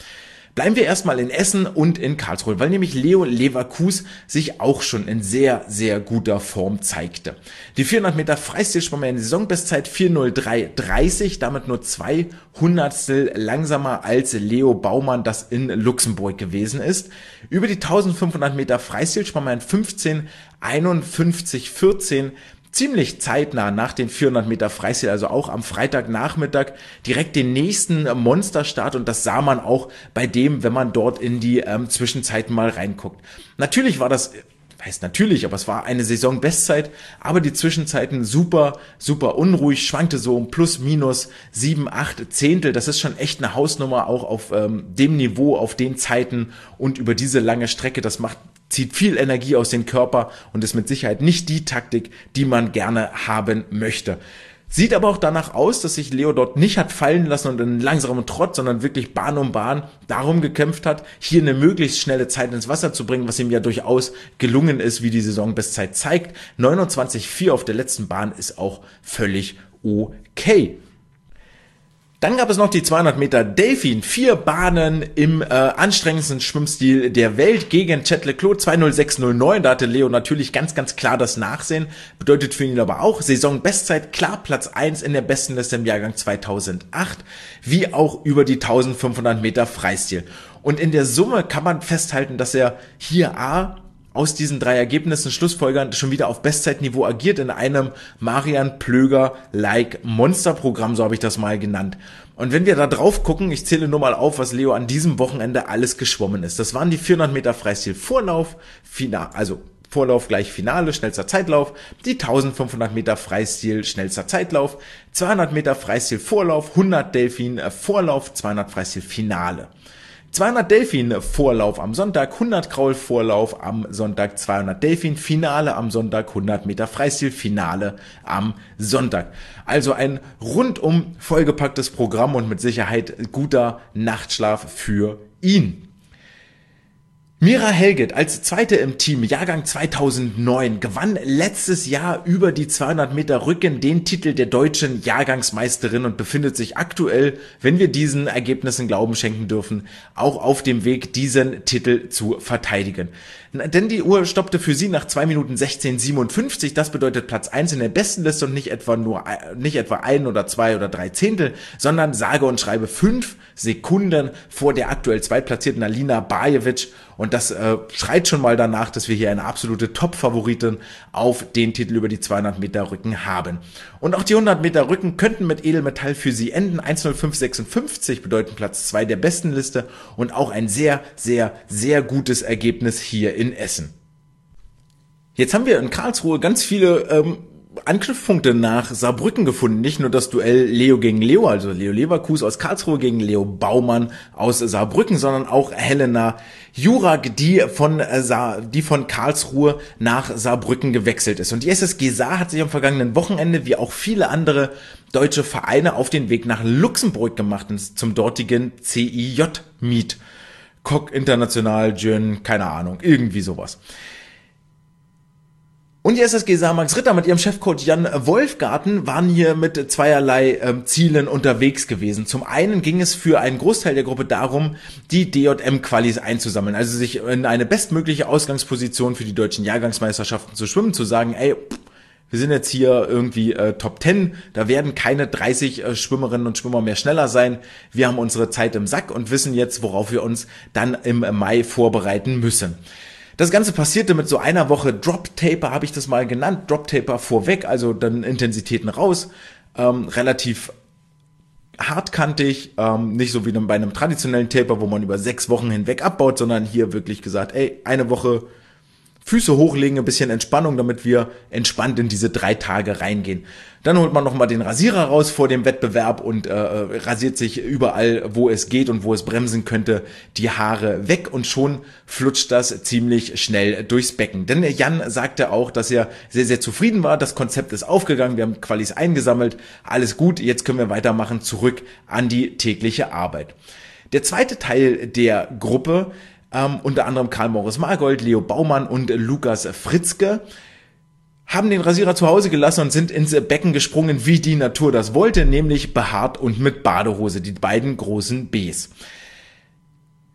Bleiben wir erstmal in Essen und in Karlsruhe, weil nämlich Leo Leverkus sich auch schon in sehr, sehr guter Form zeigte. Die 400 Meter Freistil schwamm er in Saisonbestzeit 4:03:30, damit nur 200 langsamer als Leo Baumann das in Luxemburg gewesen ist. Über die 1500 Meter Freistil schwamm er in 15:51:14, ziemlich zeitnah nach den 400 Meter Freistil, also auch am Freitagnachmittag, direkt den nächsten Monsterstart, und das sah man auch bei dem, wenn man dort in die Zwischenzeiten mal reinguckt. Natürlich war das, heißt natürlich, aber es war eine Saisonbestzeit, aber die Zwischenzeiten super, super unruhig, schwankte so um plus minus 7, 8 Zehntel, das ist schon echt eine Hausnummer, auch auf dem Niveau, auf den Zeiten und über diese lange Strecke, zieht viel Energie aus dem Körper und ist mit Sicherheit nicht die Taktik, die man gerne haben möchte. Sieht aber auch danach aus, dass sich Leo dort nicht hat fallen lassen und in langsamem Trott, sondern wirklich Bahn um Bahn darum gekämpft hat, hier eine möglichst schnelle Zeit ins Wasser zu bringen, was ihm ja durchaus gelungen ist, wie die Saisonbestzeit zeigt. 29,4 auf der letzten Bahn ist auch völlig okay. Dann gab es noch die 200 Meter Delfin, 4 Bahnen im anstrengendsten Schwimmstil der Welt gegen Chet Leclos, 2:06:09. Da hatte Leo natürlich ganz, ganz klar das Nachsehen, bedeutet für ihn aber auch Saisonbestzeit, klar Platz 1 in der Bestenliste im Jahrgang 2008, wie auch über die 1500 Meter Freistil. Und in der Summe kann man festhalten, dass er hier aus diesen 3 Ergebnissen schlussfolgernd schon wieder auf Bestzeitniveau agiert in einem Marian Plöger-like Monsterprogramm, so habe ich das mal genannt. Und wenn wir da drauf gucken, ich zähle nur mal auf, was Leo an diesem Wochenende alles geschwommen ist. Das waren die 400 Meter Freistil Vorlauf, Vorlauf gleich Finale, schnellster Zeitlauf, die 1500 Meter Freistil, schnellster Zeitlauf, 200 Meter Freistil Vorlauf, 100 Delfin Vorlauf, 200 Freistil Finale. 200 Delfin Vorlauf am Sonntag, 100 Kraul Vorlauf am Sonntag, 200 Delfin Finale am Sonntag, 100 Meter Freistil Finale am Sonntag. Also ein rundum vollgepacktes Programm und mit Sicherheit guter Nachtschlaf für ihn. Mira Helget als Zweite im Team, Jahrgang 2009, gewann letztes Jahr über die 200 Meter Rücken den Titel der deutschen Jahrgangsmeisterin und befindet sich aktuell, wenn wir diesen Ergebnissen Glauben schenken dürfen, auch auf dem Weg, diesen Titel zu verteidigen. Denn die Uhr stoppte für sie nach 2 Minuten 16:57, das bedeutet Platz 1 in der Bestenliste und nicht etwa 1 oder 2 oder 3 Zehntel, sondern sage und schreibe 5 Sekunden vor der aktuell zweitplatzierten Alina Bajevic. Und das schreit schon mal danach, dass wir hier eine absolute Top-Favoritin auf den Titel über die 200 Meter Rücken haben. Und auch die 100 Meter Rücken könnten mit Edelmetall für sie enden. 1:05:56 bedeuten Platz 2 der Bestenliste und auch ein sehr, sehr, sehr gutes Ergebnis hier in Essen. Jetzt haben wir in Karlsruhe ganz viele Anknüpfpunkte nach Saarbrücken gefunden. Nicht nur das Duell Leo gegen Leo, also Leo Leverkus aus Karlsruhe gegen Leo Baumann aus Saarbrücken, sondern auch Helena Jurak, die von Karlsruhe nach Saarbrücken gewechselt ist. Und die SSG Saar hat sich am vergangenen Wochenende, wie auch viele andere deutsche Vereine, auf den Weg nach Luxemburg gemacht, zum dortigen CIJ-Meet. Coq International, Jön, keine Ahnung, irgendwie sowas. Und die SSG Saar Max Ritter mit ihrem Chefcoach Jan Wolfgarten waren hier mit zweierlei Zielen unterwegs gewesen. Zum einen ging es für einen Großteil der Gruppe darum, die DJM-Qualis einzusammeln, also sich in eine bestmögliche Ausgangsposition für die deutschen Jahrgangsmeisterschaften zu schwimmen, zu sagen, ey, wir sind jetzt hier irgendwie Top 10, da werden keine 30 Schwimmerinnen und Schwimmer mehr schneller sein. Wir haben unsere Zeit im Sack und wissen jetzt, worauf wir uns dann im Mai vorbereiten müssen. Das Ganze passierte mit so einer Woche Drop-Taper, habe ich das mal genannt, Drop-Taper vorweg, also dann Intensitäten raus, relativ hartkantig, nicht so wie bei einem traditionellen Taper, wo man über 6 Wochen hinweg abbaut, sondern hier wirklich gesagt, ey, eine Woche Füße hochlegen, ein bisschen Entspannung, damit wir entspannt in diese 3 Tage reingehen. Dann holt man nochmal den Rasierer raus vor dem Wettbewerb und rasiert sich überall, wo es geht und wo es bremsen könnte, die Haare weg und schon flutscht das ziemlich schnell durchs Becken. Denn Jan sagte auch, dass er sehr, sehr zufrieden war. Das Konzept ist aufgegangen, wir haben Qualis eingesammelt, alles gut, jetzt können wir weitermachen, zurück an die tägliche Arbeit. Der zweite Teil der Gruppe, unter anderem Karl-Moritz Margold, Leo Baumann und Lukas Fritzke, haben den Rasierer zu Hause gelassen und sind ins Becken gesprungen, wie die Natur das wollte, nämlich behaart und mit Badehose, die beiden großen Bs.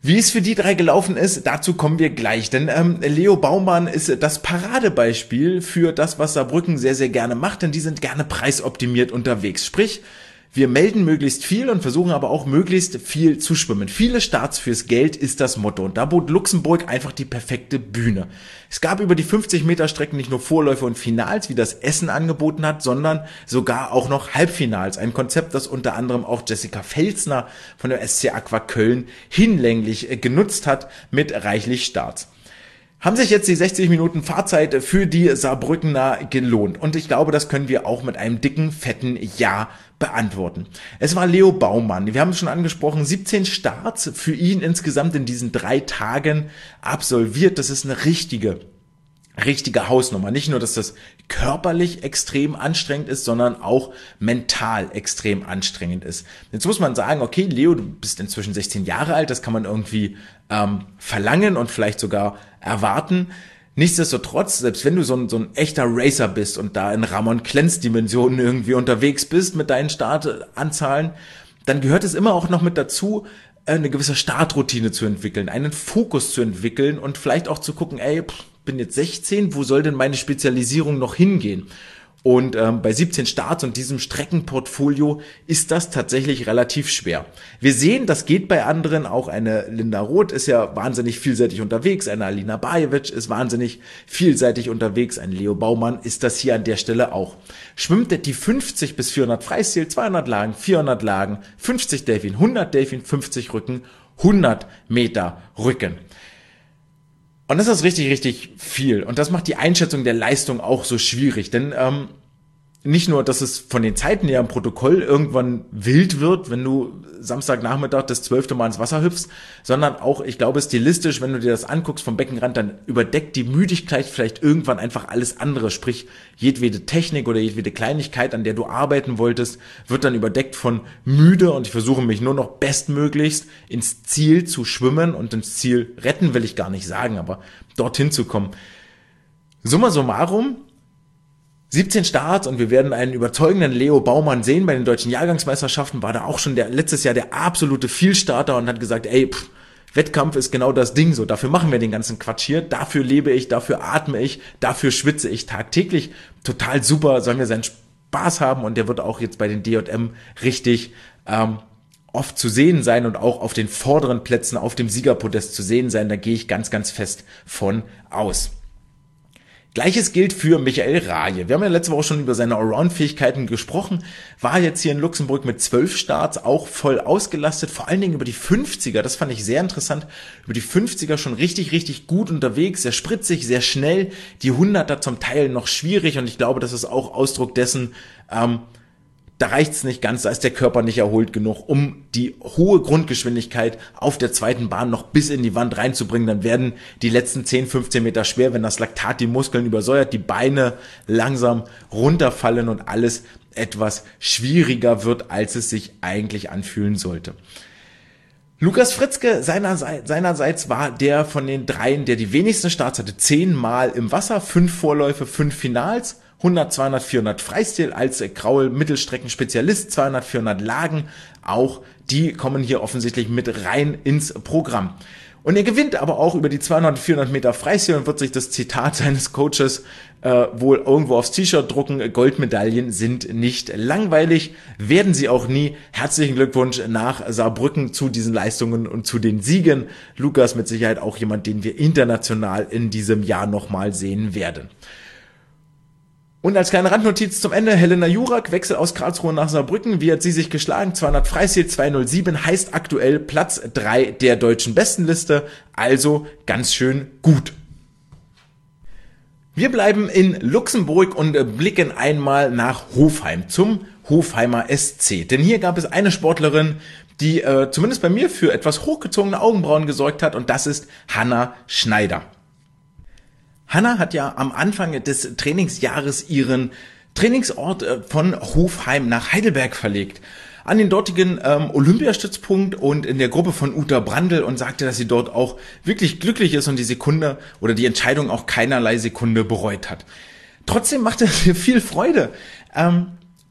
Wie es für die drei gelaufen ist, dazu kommen wir gleich, denn Leo Baumann ist das Paradebeispiel für das, was Saarbrücken sehr, sehr gerne macht, denn die sind gerne preisoptimiert unterwegs. Sprich, wir melden möglichst viel und versuchen aber auch möglichst viel zu schwimmen. Viele Starts fürs Geld ist das Motto und da bot Luxemburg einfach die perfekte Bühne. Es gab über die 50 Meter Strecken nicht nur Vorläufe und Finals, wie das Essen angeboten hat, sondern sogar auch noch Halbfinals. Ein Konzept, das unter anderem auch Jessica Felsner von der SC Aqua Köln hinlänglich genutzt hat mit reichlich Starts. Haben sich jetzt die 60 Minuten Fahrzeit für die Saarbrückener gelohnt? Und ich glaube, das können wir auch mit einem dicken, fetten Ja beantworten. Es war Leo Baumann. Wir haben es schon angesprochen, 17 Starts für ihn insgesamt in diesen 3 Tagen absolviert. Das ist eine richtige Hausnummer. Nicht nur, dass das körperlich extrem anstrengend ist, sondern auch mental extrem anstrengend ist. Jetzt muss man sagen, okay, Leo, du bist inzwischen 16 Jahre alt, das kann man irgendwie verlangen und vielleicht sogar erwarten. Nichtsdestotrotz, selbst wenn du so ein echter Racer bist und da in Ramon Klenz Dimensionen irgendwie unterwegs bist mit deinen Startanzahlen, dann gehört es immer auch noch mit dazu, eine gewisse Startroutine zu entwickeln, einen Fokus zu entwickeln und vielleicht auch zu gucken, bin jetzt 16, wo soll denn meine Spezialisierung noch hingehen? Und bei 17 Starts und diesem Streckenportfolio ist das tatsächlich relativ schwer. Wir sehen, das geht bei anderen, auch eine Linda Roth ist ja wahnsinnig vielseitig unterwegs, eine Alina Bajevic ist wahnsinnig vielseitig unterwegs, ein Leo Baumann ist das hier an der Stelle auch. Schwimmt die 50 bis 400 Freistil, 200 Lagen, 400 Lagen, 50 Delfin, 100 Delfin, 50 Rücken, 100 Meter Rücken. Und das ist richtig, richtig viel. Und das macht die Einschätzung der Leistung auch so schwierig. Denn nicht nur, dass es von den Zeiten her im Protokoll irgendwann wild wird, wenn du Samstagnachmittag das 12. Mal ins Wasser hüpfst, sondern auch, ich glaube, stilistisch, wenn du dir das anguckst vom Beckenrand, dann überdeckt die Müdigkeit vielleicht irgendwann einfach alles andere. Sprich, jedwede Technik oder jedwede Kleinigkeit, an der du arbeiten wolltest, wird dann überdeckt von müde und ich versuche mich nur noch bestmöglichst ins Ziel zu schwimmen und ins Ziel retten will ich gar nicht sagen, aber dorthin zu kommen. Summa summarum, 17 Starts und wir werden einen überzeugenden Leo Baumann sehen. Bei den deutschen Jahrgangsmeisterschaften war da auch schon letztes Jahr der absolute Vielstarter und hat gesagt, Wettkampf ist genau das Ding so. Dafür machen wir den ganzen Quatsch hier. Dafür lebe ich, dafür atme ich, dafür schwitze ich tagtäglich. Total super, sollen wir seinen Spaß haben und der wird auch jetzt bei den DJM richtig oft zu sehen sein und auch auf den vorderen Plätzen auf dem Siegerpodest zu sehen sein. Da gehe ich ganz, ganz fest von aus. Gleiches gilt für Michael Raje. Wir haben ja letzte Woche schon über seine Allround-Fähigkeiten gesprochen, war jetzt hier in Luxemburg mit 12 Starts auch voll ausgelastet, vor allen Dingen über die 50er, das fand ich sehr interessant, über die 50er schon richtig, richtig gut unterwegs, sehr spritzig, sehr schnell, die 100er zum Teil noch schwierig und ich glaube, das ist auch Ausdruck dessen, da reicht's nicht ganz, da ist der Körper nicht erholt genug, um die hohe Grundgeschwindigkeit auf der zweiten Bahn noch bis in die Wand reinzubringen. Dann werden die letzten 10, 15 Meter schwer, wenn das Laktat die Muskeln übersäuert, die Beine langsam runterfallen und alles etwas schwieriger wird, als es sich eigentlich anfühlen sollte. Lukas Fritzke seinerseits war der von den dreien, der die wenigsten Starts hatte, 10 Mal im Wasser, 5 Vorläufe, 5 Finals, 100, 200, 400 Freistil als Kraul Mittelstrecken-Spezialist, 200, 400 Lagen, auch die kommen hier offensichtlich mit rein ins Programm. Und er gewinnt aber auch über die 200, 400 Meter Freistil und wird sich das Zitat seines Coaches wohl irgendwo aufs T-Shirt drucken, Goldmedaillen sind nicht langweilig, werden sie auch nie. Herzlichen Glückwunsch nach Saarbrücken zu diesen Leistungen und zu den Siegen. Lukas mit Sicherheit auch jemand, den wir international in diesem Jahr nochmal sehen werden. Und als kleine Randnotiz zum Ende, Helena Jurak, Wechsel aus Karlsruhe nach Saarbrücken. Wie hat sie sich geschlagen? 200 Freistil, 207, heißt aktuell Platz 3 der deutschen Bestenliste. Also ganz schön gut. Wir bleiben in Luxemburg und blicken einmal nach Hofheim, zum Hofheimer SC. Denn hier gab es eine Sportlerin, die zumindest bei mir für etwas hochgezogene Augenbrauen gesorgt hat. Und das ist Hanna Schneider. Hanna hat ja am Anfang des Trainingsjahres ihren Trainingsort von Hofheim nach Heidelberg verlegt, an den dortigen Olympiastützpunkt und in der Gruppe von Uta Brandl und sagte, dass sie dort auch wirklich glücklich ist und die Sekunde oder die Entscheidung auch keinerlei Sekunde bereut hat. Trotzdem macht es ihr viel Freude.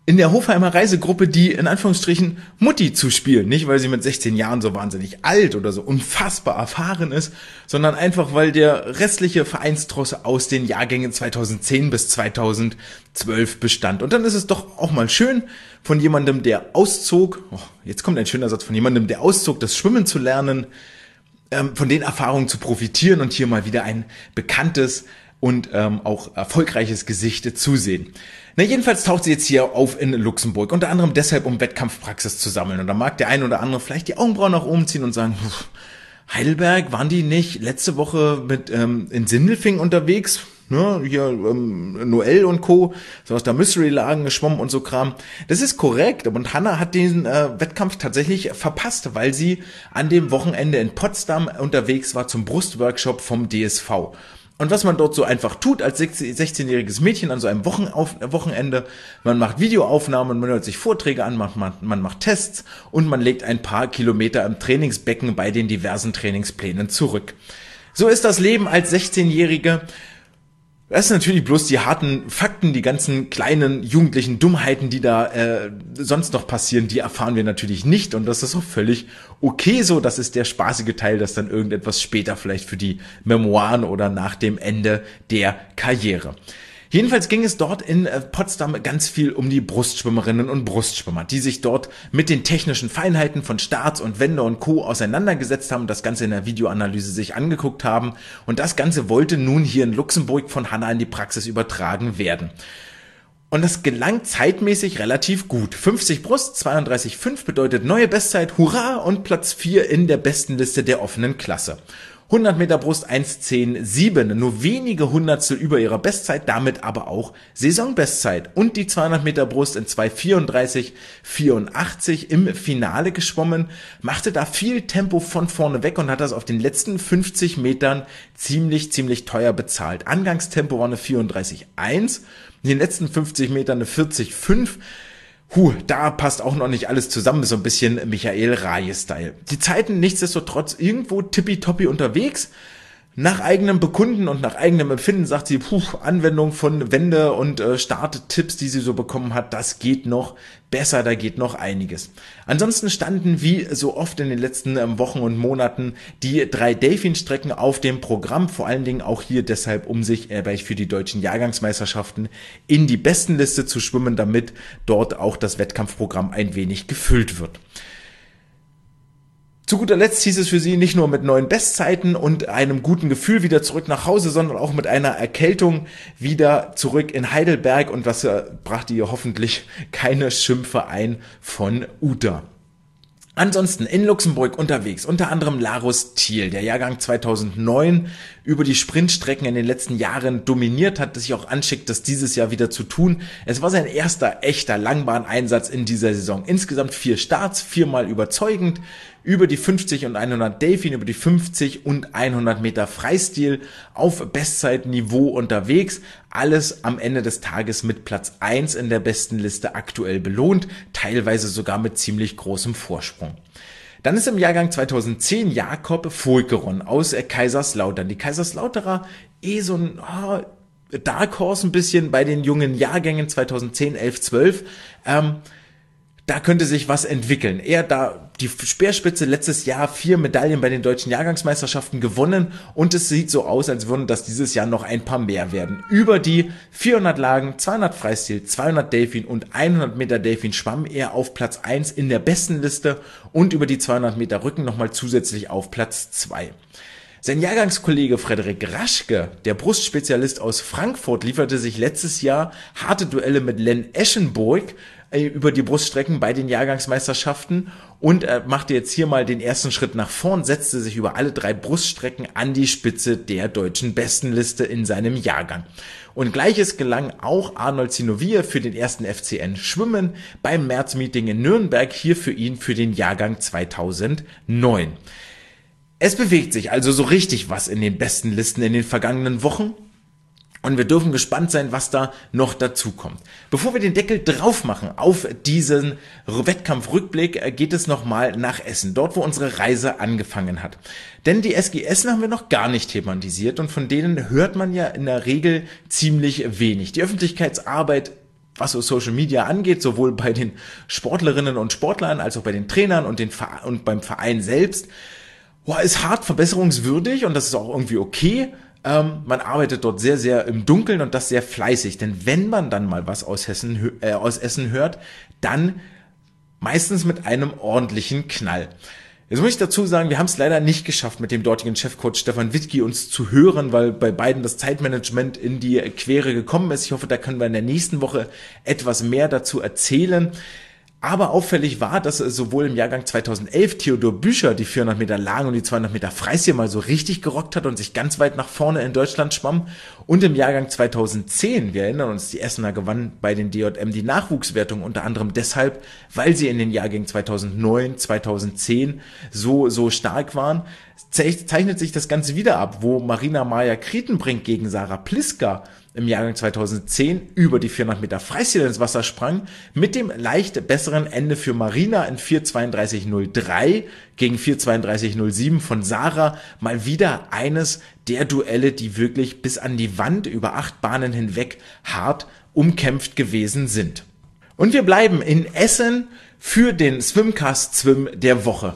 in der Hofheimer Reisegruppe die in Anführungsstrichen Mutti zu spielen. Nicht, weil sie mit 16 Jahren so wahnsinnig alt oder so unfassbar erfahren ist, sondern einfach, weil der restliche Vereinstross aus den Jahrgängen 2010 bis 2012 bestand. Und dann ist es doch auch mal schön, von jemandem, der auszog, jetzt kommt ein schöner Satz, von jemandem, der auszog, das Schwimmen zu lernen, von den Erfahrungen zu profitieren und hier mal wieder ein bekanntes und auch erfolgreiches Gesicht zu sehen. Na, jedenfalls taucht sie jetzt hier auf in Luxemburg, unter anderem deshalb, um Wettkampfpraxis zu sammeln. Und da mag der ein oder andere vielleicht die Augenbrauen nach oben ziehen und sagen, Heidelberg, waren die nicht letzte Woche mit in Sindelfingen unterwegs? Ne, hier Noel und Co., so aus der Mystery-Lagen geschwommen und so Kram. Das ist korrekt, und Hanna hat den Wettkampf tatsächlich verpasst, weil sie an dem Wochenende in Potsdam unterwegs war zum Brustworkshop vom DSV. Und was man dort so einfach tut als 16-jähriges Mädchen an so einem Wochenende, man macht Videoaufnahmen, man hört sich Vorträge an, man macht Tests und man legt ein paar Kilometer im Trainingsbecken bei den diversen Trainingsplänen zurück. So ist das Leben als 16-Jährige. Das sind natürlich bloß die harten Fakten, die ganzen kleinen jugendlichen Dummheiten, die da sonst noch passieren, die erfahren wir natürlich nicht, und das ist auch völlig okay so. Das ist der spaßige Teil, das dann irgendetwas später vielleicht für die Memoiren oder nach dem Ende der Karriere. Jedenfalls ging es dort in Potsdam ganz viel um die Brustschwimmerinnen und Brustschwimmer, die sich dort mit den technischen Feinheiten von Starts und Wende und Co. auseinandergesetzt haben, das Ganze in der Videoanalyse sich angeguckt haben, und das Ganze wollte nun hier in Luxemburg von Hanna in die Praxis übertragen werden. Und das gelang zeitmäßig relativ gut. 50 Brust, 32,5 bedeutet neue Bestzeit, hurra, und Platz 4 in der Bestenliste der offenen Klasse. 100 Meter Brust 1,10,7, nur wenige Hundertstel über ihrer Bestzeit, damit aber auch Saisonbestzeit. Und die 200 Meter Brust in 2,34,84 im Finale geschwommen, machte da viel Tempo von vorne weg und hat das auf den letzten 50 Metern ziemlich teuer bezahlt. Angangstempo war eine 34,1, in den letzten 50 Metern eine 40,5. Da passt auch noch nicht alles zusammen, so ein bisschen Michael Raje-Style. Die Zeiten nichtsdestotrotz irgendwo tippitoppi unterwegs. Nach eigenem Bekunden und nach eigenem Empfinden sagt sie, Anwendung von Wende- und Starttipps, die sie so bekommen hat, das geht noch besser, da geht noch einiges. Ansonsten standen wie so oft in den letzten Wochen und Monaten die 3 Delfin-Strecken auf dem Programm, vor allen Dingen auch hier deshalb, um sich für die deutschen Jahrgangsmeisterschaften in die Bestenliste zu schwimmen, damit dort auch das Wettkampfprogramm ein wenig gefüllt wird. Zu guter Letzt hieß es für sie nicht nur mit neuen Bestzeiten und einem guten Gefühl wieder zurück nach Hause, sondern auch mit einer Erkältung wieder zurück in Heidelberg, und was brachte ihr hoffentlich keine Schimpfe ein von Uta. Ansonsten in Luxemburg unterwegs, unter anderem Larus Thiel, der Jahrgang 2009 über die Sprintstrecken in den letzten Jahren dominiert hat, das sich auch anschickt, das dieses Jahr wieder zu tun. Es war sein erster echter Langbahneinsatz in dieser Saison. Insgesamt 4 Starts, 4-mal überzeugend, über die 50 und 100 Delfin, über die 50 und 100 Meter Freistil auf Bestzeitniveau unterwegs. Alles am Ende des Tages mit Platz 1 in der Bestenliste aktuell belohnt, teilweise sogar mit ziemlich großem Vorsprung. Dann ist im Jahrgang 2010 Jakob Volkeron aus Kaiserslautern. Die Kaiserslauterer so ein Dark Horse ein bisschen bei den jungen Jahrgängen 2010, 11, 12. Da könnte sich was entwickeln. Da die Speerspitze letztes Jahr 4 Medaillen bei den deutschen Jahrgangsmeisterschaften gewonnen, und es sieht so aus, als würden das dieses Jahr noch ein paar mehr werden. Über die 400 Lagen, 200 Freistil, 200 Delfin und 100 Meter Delfin schwamm er auf Platz 1 in der Bestenliste und über die 200 Meter Rücken nochmal zusätzlich auf Platz 2. Sein Jahrgangskollege Frederik Raschke, der Brustspezialist aus Frankfurt, lieferte sich letztes Jahr harte Duelle mit Len Eschenburg über die Bruststrecken bei den Jahrgangsmeisterschaften und machte jetzt hier mal den ersten Schritt nach vorn, setzte sich über alle 3 Bruststrecken an die Spitze der deutschen Bestenliste in seinem Jahrgang. Und Gleiches gelang auch Arnold Zinovia für den ersten FCN Schwimmen beim Märzmeeting in Nürnberg, hier für ihn für den Jahrgang 2009. Es bewegt sich also so richtig was in den Bestenlisten in den vergangenen Wochen. Und wir dürfen gespannt sein, was da noch dazu kommt. Bevor wir den Deckel drauf machen auf diesen Wettkampfrückblick, geht es nochmal nach Essen, dort wo unsere Reise angefangen hat. Denn die SG Essen haben wir noch gar nicht thematisiert, und von denen hört man ja in der Regel ziemlich wenig. Die Öffentlichkeitsarbeit was so Social Media angeht, sowohl bei den Sportlerinnen und Sportlern als auch bei den Trainern und beim Verein selbst, ist hart verbesserungswürdig und das ist auch irgendwie okay. Man arbeitet dort sehr, sehr im Dunkeln und das sehr fleißig, denn wenn man dann mal was aus Essen hört, dann meistens mit einem ordentlichen Knall. Jetzt muss ich dazu sagen, wir haben es leider nicht geschafft, mit dem dortigen Chefcoach Stefan Wittke uns zu hören, weil bei beiden das Zeitmanagement in die Quere gekommen ist. Ich hoffe, da können wir in der nächsten Woche etwas mehr dazu erzählen. Aber auffällig war, dass sowohl im Jahrgang 2011 Theodor Büscher die 400 Meter Lagen und die 200 Meter Freistil mal so richtig gerockt hat und sich ganz weit nach vorne in Deutschland schwamm. Und im Jahrgang 2010, wir erinnern uns, die Essener gewann bei den DJM die Nachwuchswertung unter anderem deshalb, weil sie in den Jahrgängen 2009, 2010 so stark waren. Zeichnet sich das Ganze wieder ab, wo Marina Maja Krietenbrink gegen Sarah Pliska im Jahrgang 2010 über die 400 Meter Freistil ins Wasser sprang, mit dem leicht besseren Ende für Marina in 4:32:03 gegen 4:32:07 von Sarah. Mal wieder eines der Duelle, die wirklich bis an die Wand über 8 Bahnen hinweg hart umkämpft gewesen sind. Und wir bleiben in Essen für den Swimcast Swim der Woche.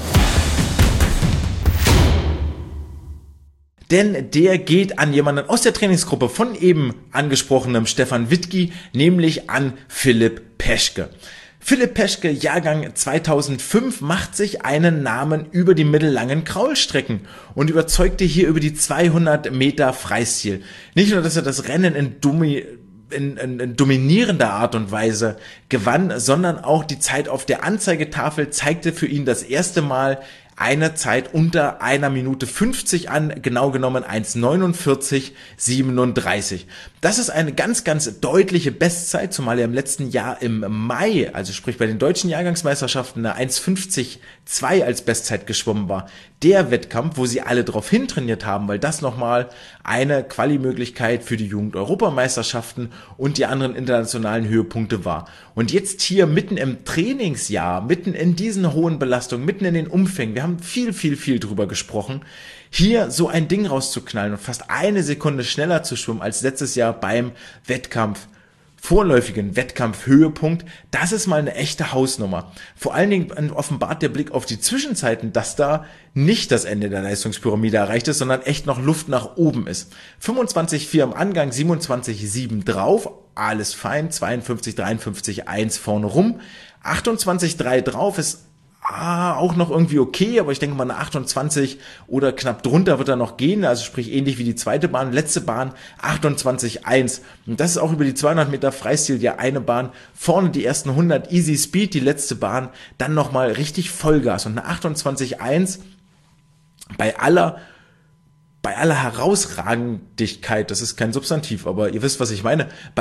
Denn der geht an jemanden aus der Trainingsgruppe von eben angesprochenem Stefan Wittke, nämlich an Philipp Peschke. Philipp Peschke, Jahrgang 2005, macht sich einen Namen über die mittellangen Kraulstrecken und überzeugte hier über die 200 Meter Freistil. Nicht nur, dass er das Rennen in dominierender Art und Weise gewann, sondern auch die Zeit auf der Anzeigetafel zeigte für ihn das erste Mal eine Zeit unter 1:50 an, genau genommen 1:49:37. Das ist eine ganz, ganz deutliche Bestzeit, zumal er im letzten Jahr im Mai, also sprich bei den deutschen Jahrgangsmeisterschaften, eine 1:50:2 als Bestzeit geschwommen war. Der Wettkampf, wo sie alle drauf hintrainiert haben, weil das nochmal eine Quali-Möglichkeit für die Jugend-Europameisterschaften und die anderen internationalen Höhepunkte war. Und jetzt hier mitten im Trainingsjahr, mitten in diesen hohen Belastungen, mitten in den Umfängen, wir haben viel drüber gesprochen, hier so ein Ding rauszuknallen und fast eine Sekunde schneller zu schwimmen als letztes Jahr beim vorläufigen Wettkampfhöhepunkt, das ist mal eine echte Hausnummer. Vor allen Dingen offenbart der Blick auf die Zwischenzeiten, dass da nicht das Ende der Leistungspyramide erreicht ist, sondern echt noch Luft nach oben ist. 25,4 im Angang, 27,7 drauf, alles fein, 52,53,1 vorne rum, 28,3 drauf ist auch noch irgendwie okay, aber ich denke mal eine 28 oder knapp drunter wird er noch gehen, also sprich ähnlich wie die zweite Bahn, letzte Bahn 28,1 und das ist auch über die 200 Meter Freistil ja eine Bahn, vorne die ersten 100 Easy Speed, die letzte Bahn, dann nochmal richtig Vollgas und eine 28,1 bei aller Herausragendigkeit, das ist kein Substantiv, aber ihr wisst, was ich meine, bei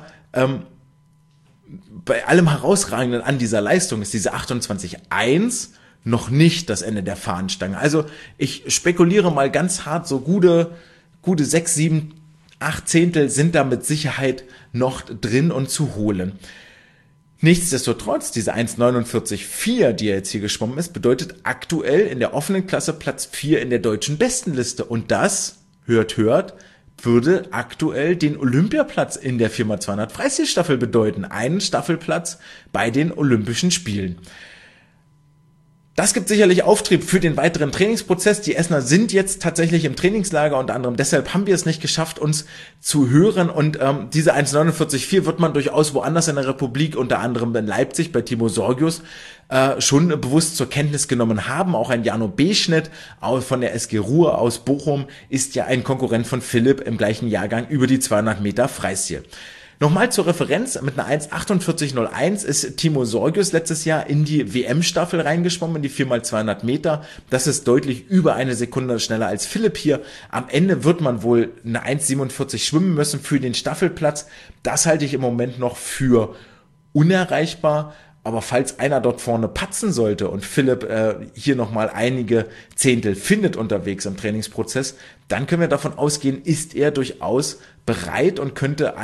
allem Herausragenden an dieser Leistung ist diese 28,1 noch nicht das Ende der Fahnenstange. Also ich spekuliere mal ganz hart, so gute 6, 7, 8 Zehntel sind da mit Sicherheit noch drin und zu holen. Nichtsdestotrotz, diese 1,49,4, die er jetzt hier geschwommen ist, bedeutet aktuell in der offenen Klasse Platz 4 in der deutschen Bestenliste. Und das, hört, würde aktuell den Olympiaplatz in der 4x200 Freistilstaffel bedeuten. Einen Staffelplatz bei den Olympischen Spielen. Das gibt sicherlich Auftrieb für den weiteren Trainingsprozess. Die Essener sind jetzt tatsächlich im Trainingslager, unter anderem deshalb haben wir es nicht geschafft, uns zu hören. Und diese 1,49,4 wird man durchaus woanders in der Republik, unter anderem in Leipzig bei Timo Sorgius, schon bewusst zur Kenntnis genommen haben. Auch ein Jano B-Schnitt von der SG Ruhr aus Bochum ist ja ein Konkurrent von Philipp im gleichen Jahrgang über die 200 Meter Freistil. Nochmal zur Referenz, mit einer 1,48,01 ist Timo Sorgius letztes Jahr in die WM-Staffel reingeschwommen, in die 4x200 Meter. Das ist deutlich über eine Sekunde schneller als Philipp hier. Am Ende wird man wohl eine 1,47 schwimmen müssen für den Staffelplatz. Das halte ich im Moment noch für unerreichbar. Aber falls einer dort vorne patzen sollte und Philipp hier nochmal einige Zehntel findet unterwegs im Trainingsprozess, dann können wir davon ausgehen, ist er durchaus bereit und könnte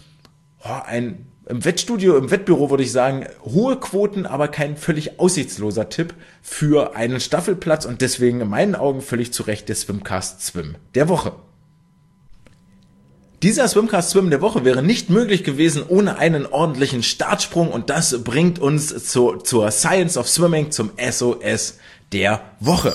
im Wettstudio, im Wettbüro würde ich sagen, hohe Quoten, aber kein völlig aussichtsloser Tipp für einen Staffelplatz und deswegen in meinen Augen völlig zu Recht der Swimcast Swim der Woche. Dieser Swimcast-Swim der Woche wäre nicht möglich gewesen ohne einen ordentlichen Startsprung und das bringt uns zur Science of Swimming, zum SOS der Woche.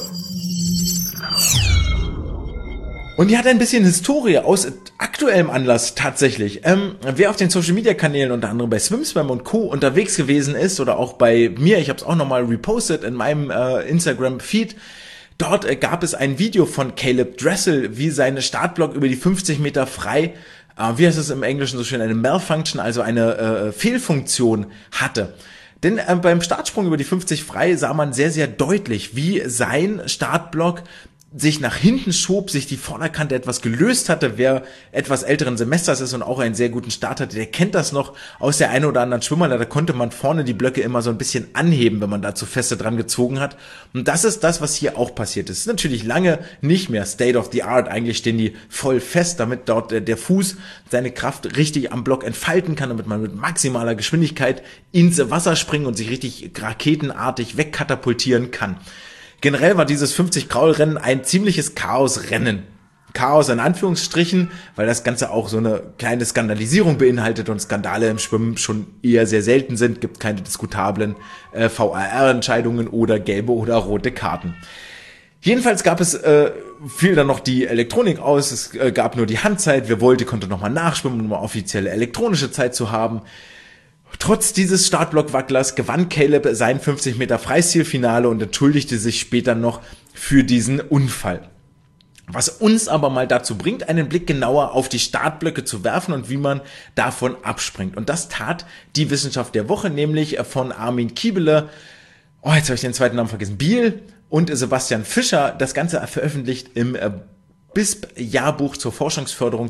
Und die hat ein bisschen Historie aus aktuellem Anlass tatsächlich. Wer auf den Social-Media-Kanälen unter anderem bei SwimSwam und Co. unterwegs gewesen ist oder auch bei mir, ich habe es auch nochmal repostet in meinem Instagram-Feed, dort gab es ein Video von Caleb Dressel, wie seine Startblock über die 50 Meter frei, wie heißt es im Englischen so schön, eine Malfunction, also eine Fehlfunktion hatte. Denn beim Startsprung über die 50 frei sah man sehr, sehr deutlich, wie sein Startblock sich nach hinten schob, sich die Vorderkante etwas gelöst hatte. Wer etwas älteren Semesters ist und auch einen sehr guten Start hatte, der kennt das noch aus der einen oder anderen Schwimmhalle. Da konnte man vorne die Blöcke immer so ein bisschen anheben, wenn man da zu feste dran gezogen hat. Und das ist das, was hier auch passiert ist. Es ist natürlich lange nicht mehr State of the Art. Eigentlich stehen die voll fest, damit dort der Fuß seine Kraft richtig am Block entfalten kann, damit man mit maximaler Geschwindigkeit ins Wasser springen und sich richtig raketenartig wegkatapultieren kann. Generell war dieses 50-Kraul-Rennen ein ziemliches Chaos-Rennen. Chaos in Anführungsstrichen, weil das Ganze auch so eine kleine Skandalisierung beinhaltet und Skandale im Schwimmen schon eher sehr selten sind, gibt keine diskutablen VAR-Entscheidungen oder gelbe oder rote Karten. Jedenfalls fiel dann noch die Elektronik aus, es gab nur die Handzeit, wer wollte, konnte nochmal nachschwimmen, um eine offizielle elektronische Zeit zu haben. Trotz dieses Startblock-Wacklers gewann Caleb sein 50 Meter Freistilfinale und entschuldigte sich später noch für diesen Unfall. Was uns aber mal dazu bringt, einen Blick genauer auf die Startblöcke zu werfen und wie man davon abspringt. Und das tat die Wissenschaft der Woche, nämlich von Armin Kiebele, jetzt habe ich den zweiten Namen vergessen, Biel und Sebastian Fischer. Das Ganze veröffentlicht im BISP-Jahrbuch zur Forschungsförderung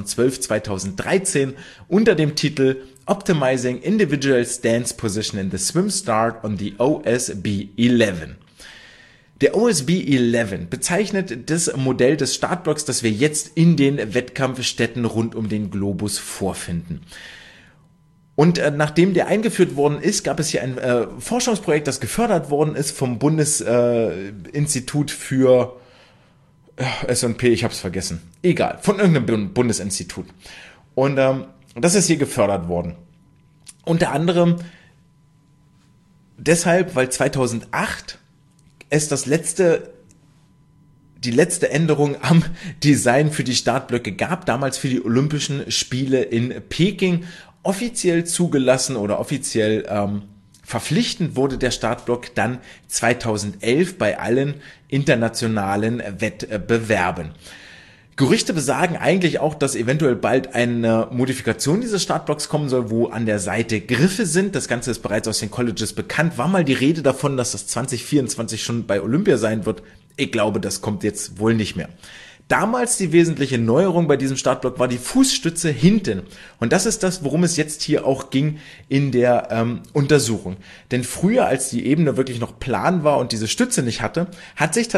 2012-2013 unter dem Titel Optimizing Individual Stance Position in the Swim Start on the OSB 11. Der OSB 11 bezeichnet das Modell des Startblocks, das wir jetzt in den Wettkampfstätten rund um den Globus vorfinden. Und nachdem der eingeführt worden ist, gab es hier ein Forschungsprojekt, das gefördert worden ist vom Bundesinstitut für S&P, ich hab's vergessen. Egal, von irgendeinem Bundesinstitut. Und das ist hier gefördert worden. Unter anderem deshalb, weil 2008 es die letzte Änderung am Design für die Startblöcke gab, damals für die Olympischen Spiele in Peking. Offiziell zugelassen oder offiziell verpflichtend wurde der Startblock dann 2011 bei allen internationalen Wettbewerben. Gerüchte besagen eigentlich auch, dass eventuell bald eine Modifikation dieses Startblocks kommen soll, wo an der Seite Griffe sind. Das Ganze ist bereits aus den Colleges bekannt. War mal die Rede davon, dass das 2024 schon bei Olympia sein wird. Ich glaube, das kommt jetzt wohl nicht mehr. Damals die wesentliche Neuerung bei diesem Startblock war die Fußstütze hinten. Und das ist das, worum es jetzt hier auch ging in der Untersuchung. Denn früher, als die Ebene wirklich noch plan war und diese Stütze nicht hatte, haben sich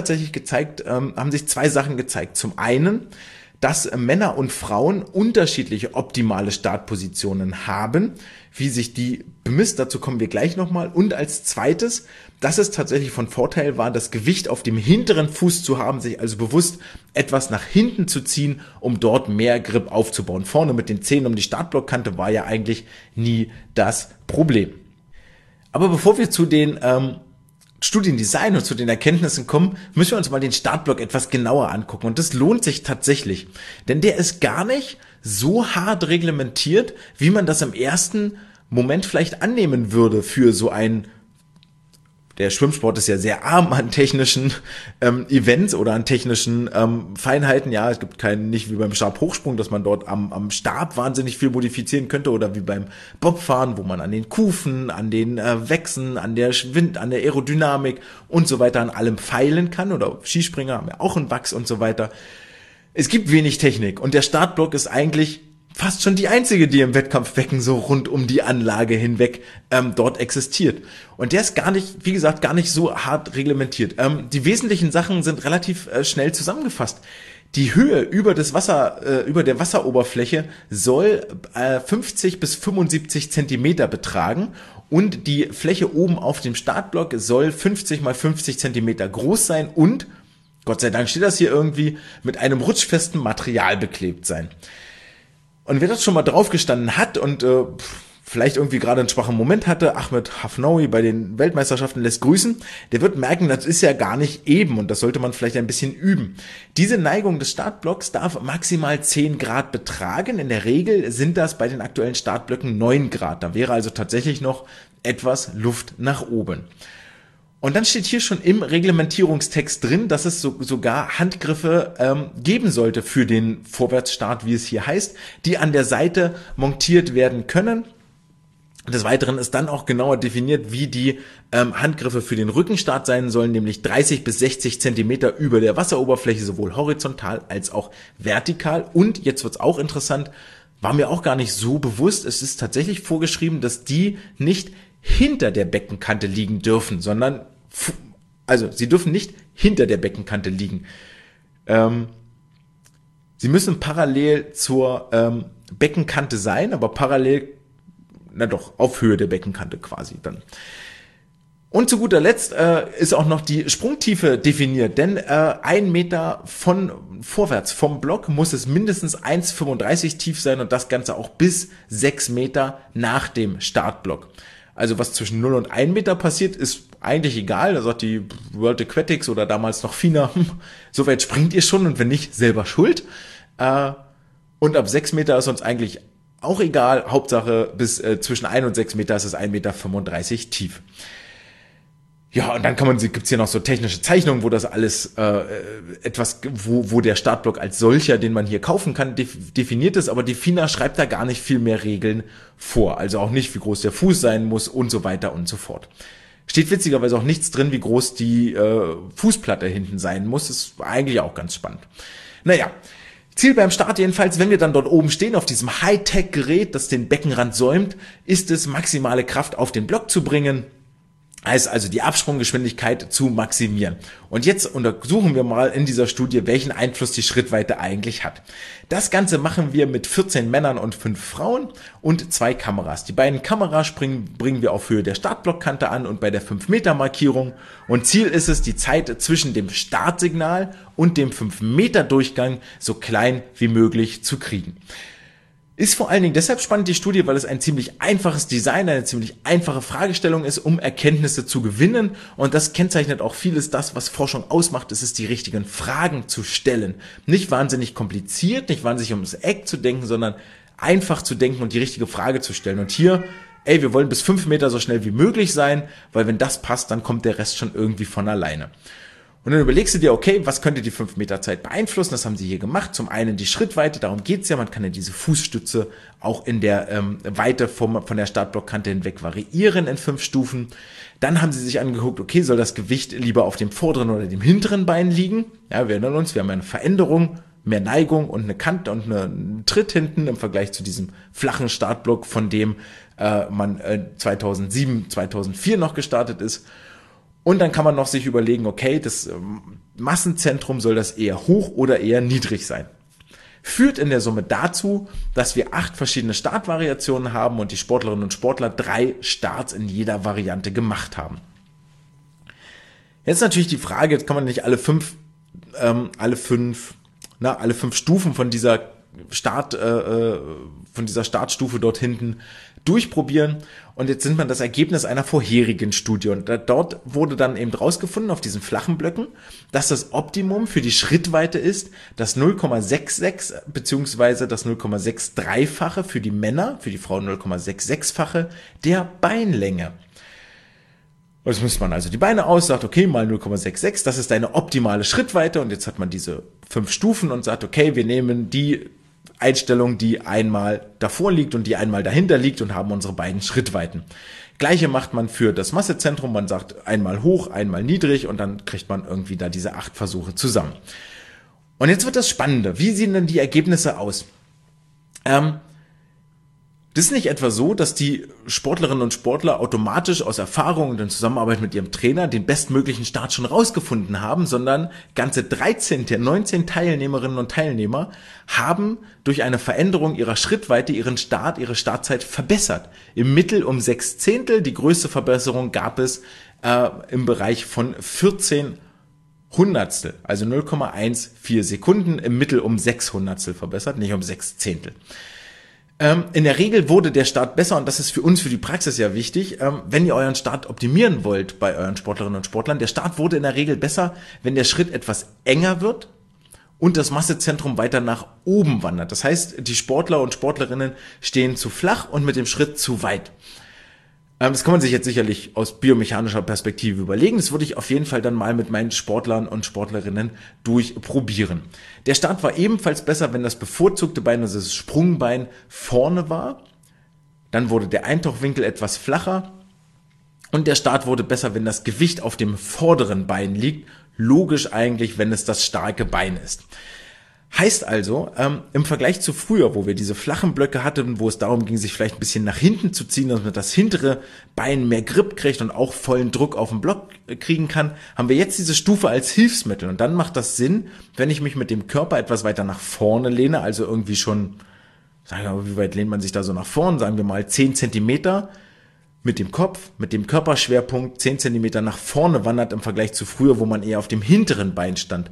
zwei Sachen gezeigt. Zum einen, dass Männer und Frauen unterschiedliche optimale Startpositionen haben. Wie sich die bemisst, dazu kommen wir gleich nochmal. Und als zweites, dass es tatsächlich von Vorteil war, das Gewicht auf dem hinteren Fuß zu haben, sich also bewusst etwas nach hinten zu ziehen, um dort mehr Grip aufzubauen. Vorne mit den Zehen um die Startblockkante war ja eigentlich nie das Problem. Aber bevor wir zu den Studiendesign und zu den Erkenntnissen kommen, müssen wir uns mal den Startblock etwas genauer angucken. Und das lohnt sich tatsächlich, denn der ist gar nicht so hart reglementiert, wie man das im ersten Moment vielleicht annehmen würde für so der Schwimmsport ist ja sehr arm an technischen Events oder an technischen Feinheiten. Ja, es gibt nicht wie beim Stabhochsprung, dass man dort am Stab wahnsinnig viel modifizieren könnte oder wie beim Bobfahren, wo man an den Kufen, an den Wächsen, an der an der Aerodynamik und so weiter an allem feilen kann. Oder Skispringer haben ja auch einen Wachs und so weiter. Es gibt wenig Technik und der Startblock ist eigentlich fast schon die einzige, die im Wettkampfbecken so rund um die Anlage hinweg dort existiert. Und der ist gar nicht so hart reglementiert. Die wesentlichen Sachen sind relativ schnell zusammengefasst. Die Höhe über der Wasseroberfläche soll 50 bis 75 Zentimeter betragen und die Fläche oben auf dem Startblock soll 50 mal 50 Zentimeter groß sein und, Gott sei Dank steht das hier irgendwie, mit einem rutschfesten Material beklebt sein. Und wer das schon mal draufgestanden hat und vielleicht irgendwie gerade einen schwachen Moment hatte, Ahmed Hafnaoui bei den Weltmeisterschaften lässt grüßen, der wird merken, das ist ja gar nicht eben und das sollte man vielleicht ein bisschen üben. Diese Neigung des Startblocks darf maximal 10 Grad betragen. In der Regel sind das bei den aktuellen Startblöcken 9 Grad. Da wäre also tatsächlich noch etwas Luft nach oben. Und dann steht hier schon im Reglementierungstext drin, dass es sogar Handgriffe geben sollte für den Vorwärtsstart, wie es hier heißt, die an der Seite montiert werden können. Des Weiteren ist dann auch genauer definiert, wie die Handgriffe für den Rückenstart sein sollen, nämlich 30 bis 60 Zentimeter über der Wasseroberfläche, sowohl horizontal als auch vertikal. Und jetzt wird's auch interessant, war mir auch gar nicht so bewusst, es ist tatsächlich vorgeschrieben, dass die nicht hinter der Beckenkante liegen dürfen, sondern, also sie dürfen nicht hinter der Beckenkante liegen. Sie müssen parallel zur Beckenkante sein, aber parallel, auf Höhe der Beckenkante quasi dann. Und zu guter Letzt ist auch noch die Sprungtiefe definiert, denn 1 Meter vorwärts vom Block muss es mindestens 1,35 tief sein und das Ganze auch bis 6 Meter nach dem Startblock. Also was zwischen 0 und 1 Meter passiert, ist eigentlich egal. Da sagt die World Aquatics oder damals noch FINA, so weit springt ihr schon und wenn nicht, selber schuld. Und ab 6 Meter ist uns eigentlich auch egal. Hauptsache bis zwischen 1 und 6 Meter ist es 1,35 Meter tief. Ja, und dann gibt's hier noch so technische Zeichnungen, wo das alles wo der Startblock als solcher, den man hier kaufen kann, definiert ist, aber die FINA schreibt da gar nicht viel mehr Regeln vor. Also auch nicht, wie groß der Fuß sein muss und so weiter und so fort. Steht witzigerweise auch nichts drin, wie groß die Fußplatte hinten sein muss. Ist eigentlich auch ganz spannend. Naja, Ziel beim Start jedenfalls, wenn wir dann dort oben stehen, auf diesem Hightech-Gerät, das den Beckenrand säumt, ist es, maximale Kraft auf den Block zu bringen. Heißt also die Absprunggeschwindigkeit zu maximieren. Und jetzt untersuchen wir mal in dieser Studie, welchen Einfluss die Schrittweite eigentlich hat. Das Ganze machen wir mit 14 Männern und 5 Frauen und 2 Kameras. Die beiden Kameras bringen wir auf Höhe der Startblockkante an und bei der 5-Meter-Markierung. Und Ziel ist es, die Zeit zwischen dem Startsignal und dem 5-Meter-Durchgang so klein wie möglich zu kriegen. Ist vor allen Dingen deshalb spannend, die Studie, weil es ein ziemlich einfaches Design, eine ziemlich einfache Fragestellung ist, um Erkenntnisse zu gewinnen. Und das kennzeichnet auch vieles das, was Forschung ausmacht. Es ist die richtigen Fragen zu stellen. Nicht wahnsinnig kompliziert, nicht wahnsinnig ums Eck zu denken, sondern einfach zu denken und die richtige Frage zu stellen. Und hier, wir wollen bis 5 Meter so schnell wie möglich sein, weil wenn das passt, dann kommt der Rest schon irgendwie von alleine. Und dann überlegst du dir, okay, was könnte die 5 Meter Zeit beeinflussen? Das haben sie hier gemacht. Zum einen die Schrittweite, darum geht's ja. Man kann ja diese Fußstütze auch in der Weite von der Startblockkante hinweg variieren in 5 Stufen. Dann haben sie sich angeguckt, okay, soll das Gewicht lieber auf dem vorderen oder dem hinteren Bein liegen? Ja, wir erinnern uns, wir haben eine Veränderung, mehr Neigung und eine Kante und einen Tritt hinten im Vergleich zu diesem flachen Startblock, von dem man 2007, 2004 noch gestartet ist. Und dann kann man noch sich überlegen, okay, das Massenzentrum, soll das eher hoch oder eher niedrig sein? Führt in der Summe dazu, dass wir 8 verschiedene Startvariationen haben und die Sportlerinnen und Sportler 3 Starts in jeder Variante gemacht haben. Jetzt natürlich die Frage, jetzt kann man nicht alle fünf Stufen von dieser Startstufe dort hinten durchprobieren. Und jetzt sind wir das Ergebnis einer vorherigen Studie. Und dort wurde dann eben rausgefunden auf diesen flachen Blöcken, dass das Optimum für die Schrittweite ist, das 0,66 bzw. das 0,63-fache für die Männer, für die Frauen 0,66-fache der Beinlänge. Jetzt misst man also die Beine aus, sagt, okay, mal 0,66, das ist deine optimale Schrittweite. Und jetzt hat man diese 5 Stufen und sagt, okay, wir nehmen die Einstellung, die einmal davor liegt und die einmal dahinter liegt und haben unsere beiden Schrittweiten. Gleiche macht man für das Massezentrum, man sagt einmal hoch, einmal niedrig und dann kriegt man irgendwie da diese 8 Versuche zusammen. Und jetzt wird das Spannende. Wie sehen denn die Ergebnisse aus? Das ist nicht etwa so, dass die Sportlerinnen und Sportler automatisch aus Erfahrung und in Zusammenarbeit mit ihrem Trainer den bestmöglichen Start schon rausgefunden haben, sondern ganze 13 der 19 Teilnehmerinnen und Teilnehmer haben durch eine Veränderung ihrer Schrittweite ihre Startzeit verbessert. Im Mittel um 6/10, die größte Verbesserung gab es im Bereich von 14 Hundertstel, also 0,14 Sekunden, im Mittel um 6 Hundertstel verbessert, nicht um 6/10. In der Regel wurde der Start besser und das ist für uns, für die Praxis ja wichtig, wenn ihr euren Start optimieren wollt bei euren Sportlerinnen und Sportlern. Der Start wurde in der Regel besser, wenn der Schritt etwas enger wird und das Massezentrum weiter nach oben wandert. Das heißt, die Sportler und Sportlerinnen stehen zu flach und mit dem Schritt zu weit. Das kann man sich jetzt sicherlich aus biomechanischer Perspektive überlegen. Das würde ich auf jeden Fall dann mal mit meinen Sportlern und Sportlerinnen durchprobieren. Der Start war ebenfalls besser, wenn das bevorzugte Bein, also das Sprungbein, vorne war. Dann wurde der Eintauchwinkel etwas flacher. Und der Start wurde besser, wenn das Gewicht auf dem vorderen Bein liegt. Logisch eigentlich, wenn es das starke Bein ist. Heißt also, im Vergleich zu früher, wo wir diese flachen Blöcke hatten, wo es darum ging, sich vielleicht ein bisschen nach hinten zu ziehen, damit das hintere Bein mehr Grip kriegt und auch vollen Druck auf den Block kriegen kann, haben wir jetzt diese Stufe als Hilfsmittel. Und dann macht das Sinn, wenn ich mich mit dem Körper etwas weiter nach vorne lehne, also irgendwie schon, sagen wir mal, wie weit lehnt man sich da so nach vorne, sagen wir mal 10 Zentimeter, mit dem Kopf, mit dem Körperschwerpunkt 10 Zentimeter nach vorne wandert im Vergleich zu früher, wo man eher auf dem hinteren Bein stand.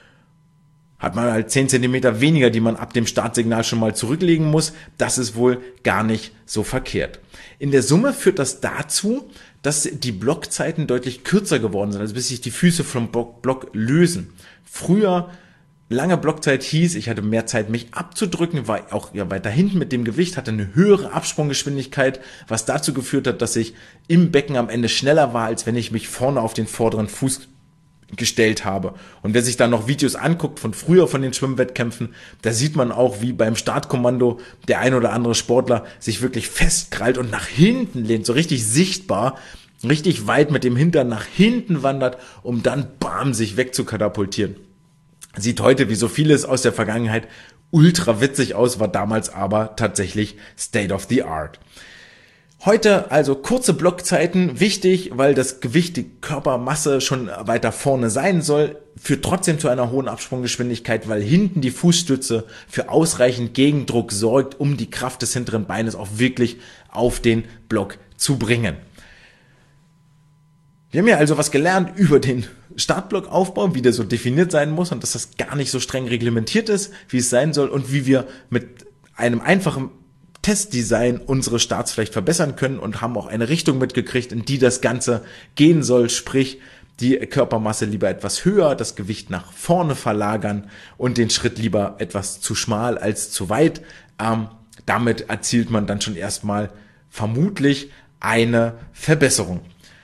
Hat man halt 10 Zentimeter weniger, die man ab dem Startsignal schon mal zurücklegen muss. Das ist wohl gar nicht so verkehrt. In der Summe führt das dazu, dass die Blockzeiten deutlich kürzer geworden sind, also bis sich die Füße vom Block lösen. Früher, lange Blockzeit hieß, ich hatte mehr Zeit, mich abzudrücken, war auch ja weiter hinten mit dem Gewicht, hatte eine höhere Absprunggeschwindigkeit, was dazu geführt hat, dass ich im Becken am Ende schneller war, als wenn ich mich vorne auf den vorderen Fuß gestellt habe. Und wer sich dann noch Videos anguckt von früher von den Schwimmwettkämpfen, da sieht man auch, wie beim Startkommando der ein oder andere Sportler sich wirklich festkrallt und nach hinten lehnt, so richtig sichtbar, richtig weit mit dem Hintern nach hinten wandert, um dann bam sich wegzukatapultieren. Sieht heute wie so vieles aus der Vergangenheit ultra witzig aus, war damals aber tatsächlich State of the Art. Heute also kurze Blockzeiten, wichtig, weil das Gewicht, die Körpermasse schon weiter vorne sein soll, führt trotzdem zu einer hohen Absprunggeschwindigkeit, weil hinten die Fußstütze für ausreichend Gegendruck sorgt, um die Kraft des hinteren Beines auch wirklich auf den Block zu bringen. Wir haben ja also was gelernt über den Startblockaufbau, wie der so definiert sein muss und dass das gar nicht so streng reglementiert ist, wie es sein soll und wie wir mit einem einfachen Testdesign unsere Starts vielleicht verbessern können und haben auch eine Richtung mitgekriegt, in die das Ganze gehen soll, sprich die Körpermasse lieber etwas höher, das Gewicht nach vorne verlagern und den Schritt lieber etwas zu schmal als zu weit. Damit erzielt man dann schon erstmal vermutlich eine Verbesserung.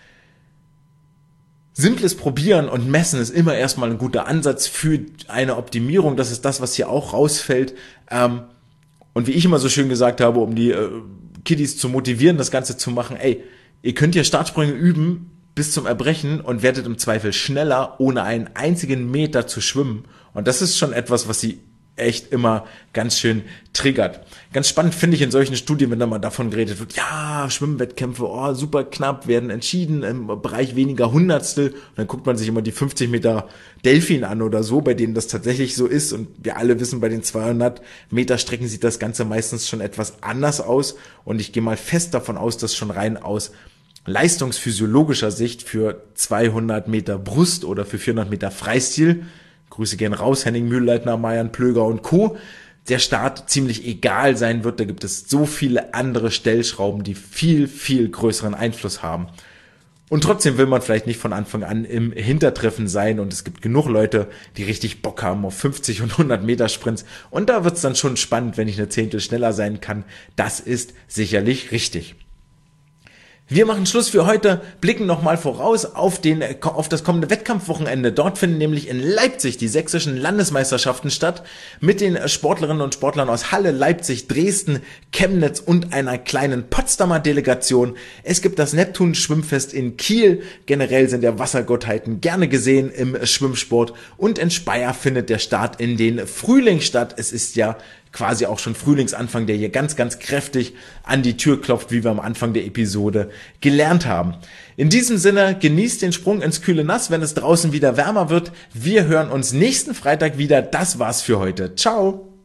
Simples Probieren und Messen ist immer erstmal ein guter Ansatz für eine Optimierung. Das ist das, was hier auch rausfällt. Und wie ich immer so schön gesagt habe, um die Kiddies zu motivieren, das Ganze zu machen, ihr könnt hier Startsprünge üben bis zum Erbrechen und werdet im Zweifel schneller, ohne einen einzigen Meter zu schwimmen. Und das ist schon etwas, was sie echt immer ganz schön triggert. Ganz spannend finde ich in solchen Studien, wenn da mal davon geredet wird, ja, Schwimmwettkämpfe, super knapp, werden entschieden im Bereich weniger Hundertstel. Und dann guckt man sich immer die 50 Meter Delfin an oder so, bei denen das tatsächlich so ist. Und wir alle wissen, bei den 200 Meter Strecken sieht das Ganze meistens schon etwas anders aus. Und ich gehe mal fest davon aus, dass schon rein aus leistungsphysiologischer Sicht für 200 Meter Brust oder für 400 Meter Freistil, Grüße gehen raus, Henning Mühlleitner, Marian Plöger und Co., der Start ziemlich egal sein wird. Da gibt es so viele andere Stellschrauben, die viel, viel größeren Einfluss haben. Und trotzdem will man vielleicht nicht von Anfang an im Hintertreffen sein und es gibt genug Leute, die richtig Bock haben auf 50 und 100 Meter Sprints. Und da wird es dann schon spannend, wenn ich eine Zehntel schneller sein kann. Das ist sicherlich richtig. Wir machen Schluss für heute, blicken nochmal voraus auf das kommende Wettkampfwochenende. Dort finden nämlich in Leipzig die sächsischen Landesmeisterschaften statt mit den Sportlerinnen und Sportlern aus Halle, Leipzig, Dresden, Chemnitz und einer kleinen Potsdamer Delegation. Es gibt das Neptun-Schwimmfest in Kiel. Generell sind ja Wassergottheiten gerne gesehen im Schwimmsport. Und in Speyer findet der Start in den Frühling statt. Es ist ja quasi auch schon Frühlingsanfang, der hier ganz, ganz kräftig an die Tür klopft, wie wir am Anfang der Episode gelernt haben. In diesem Sinne, genießt den Sprung ins kühle Nass, wenn es draußen wieder wärmer wird. Wir hören uns nächsten Freitag wieder. Das war's für heute. Ciao!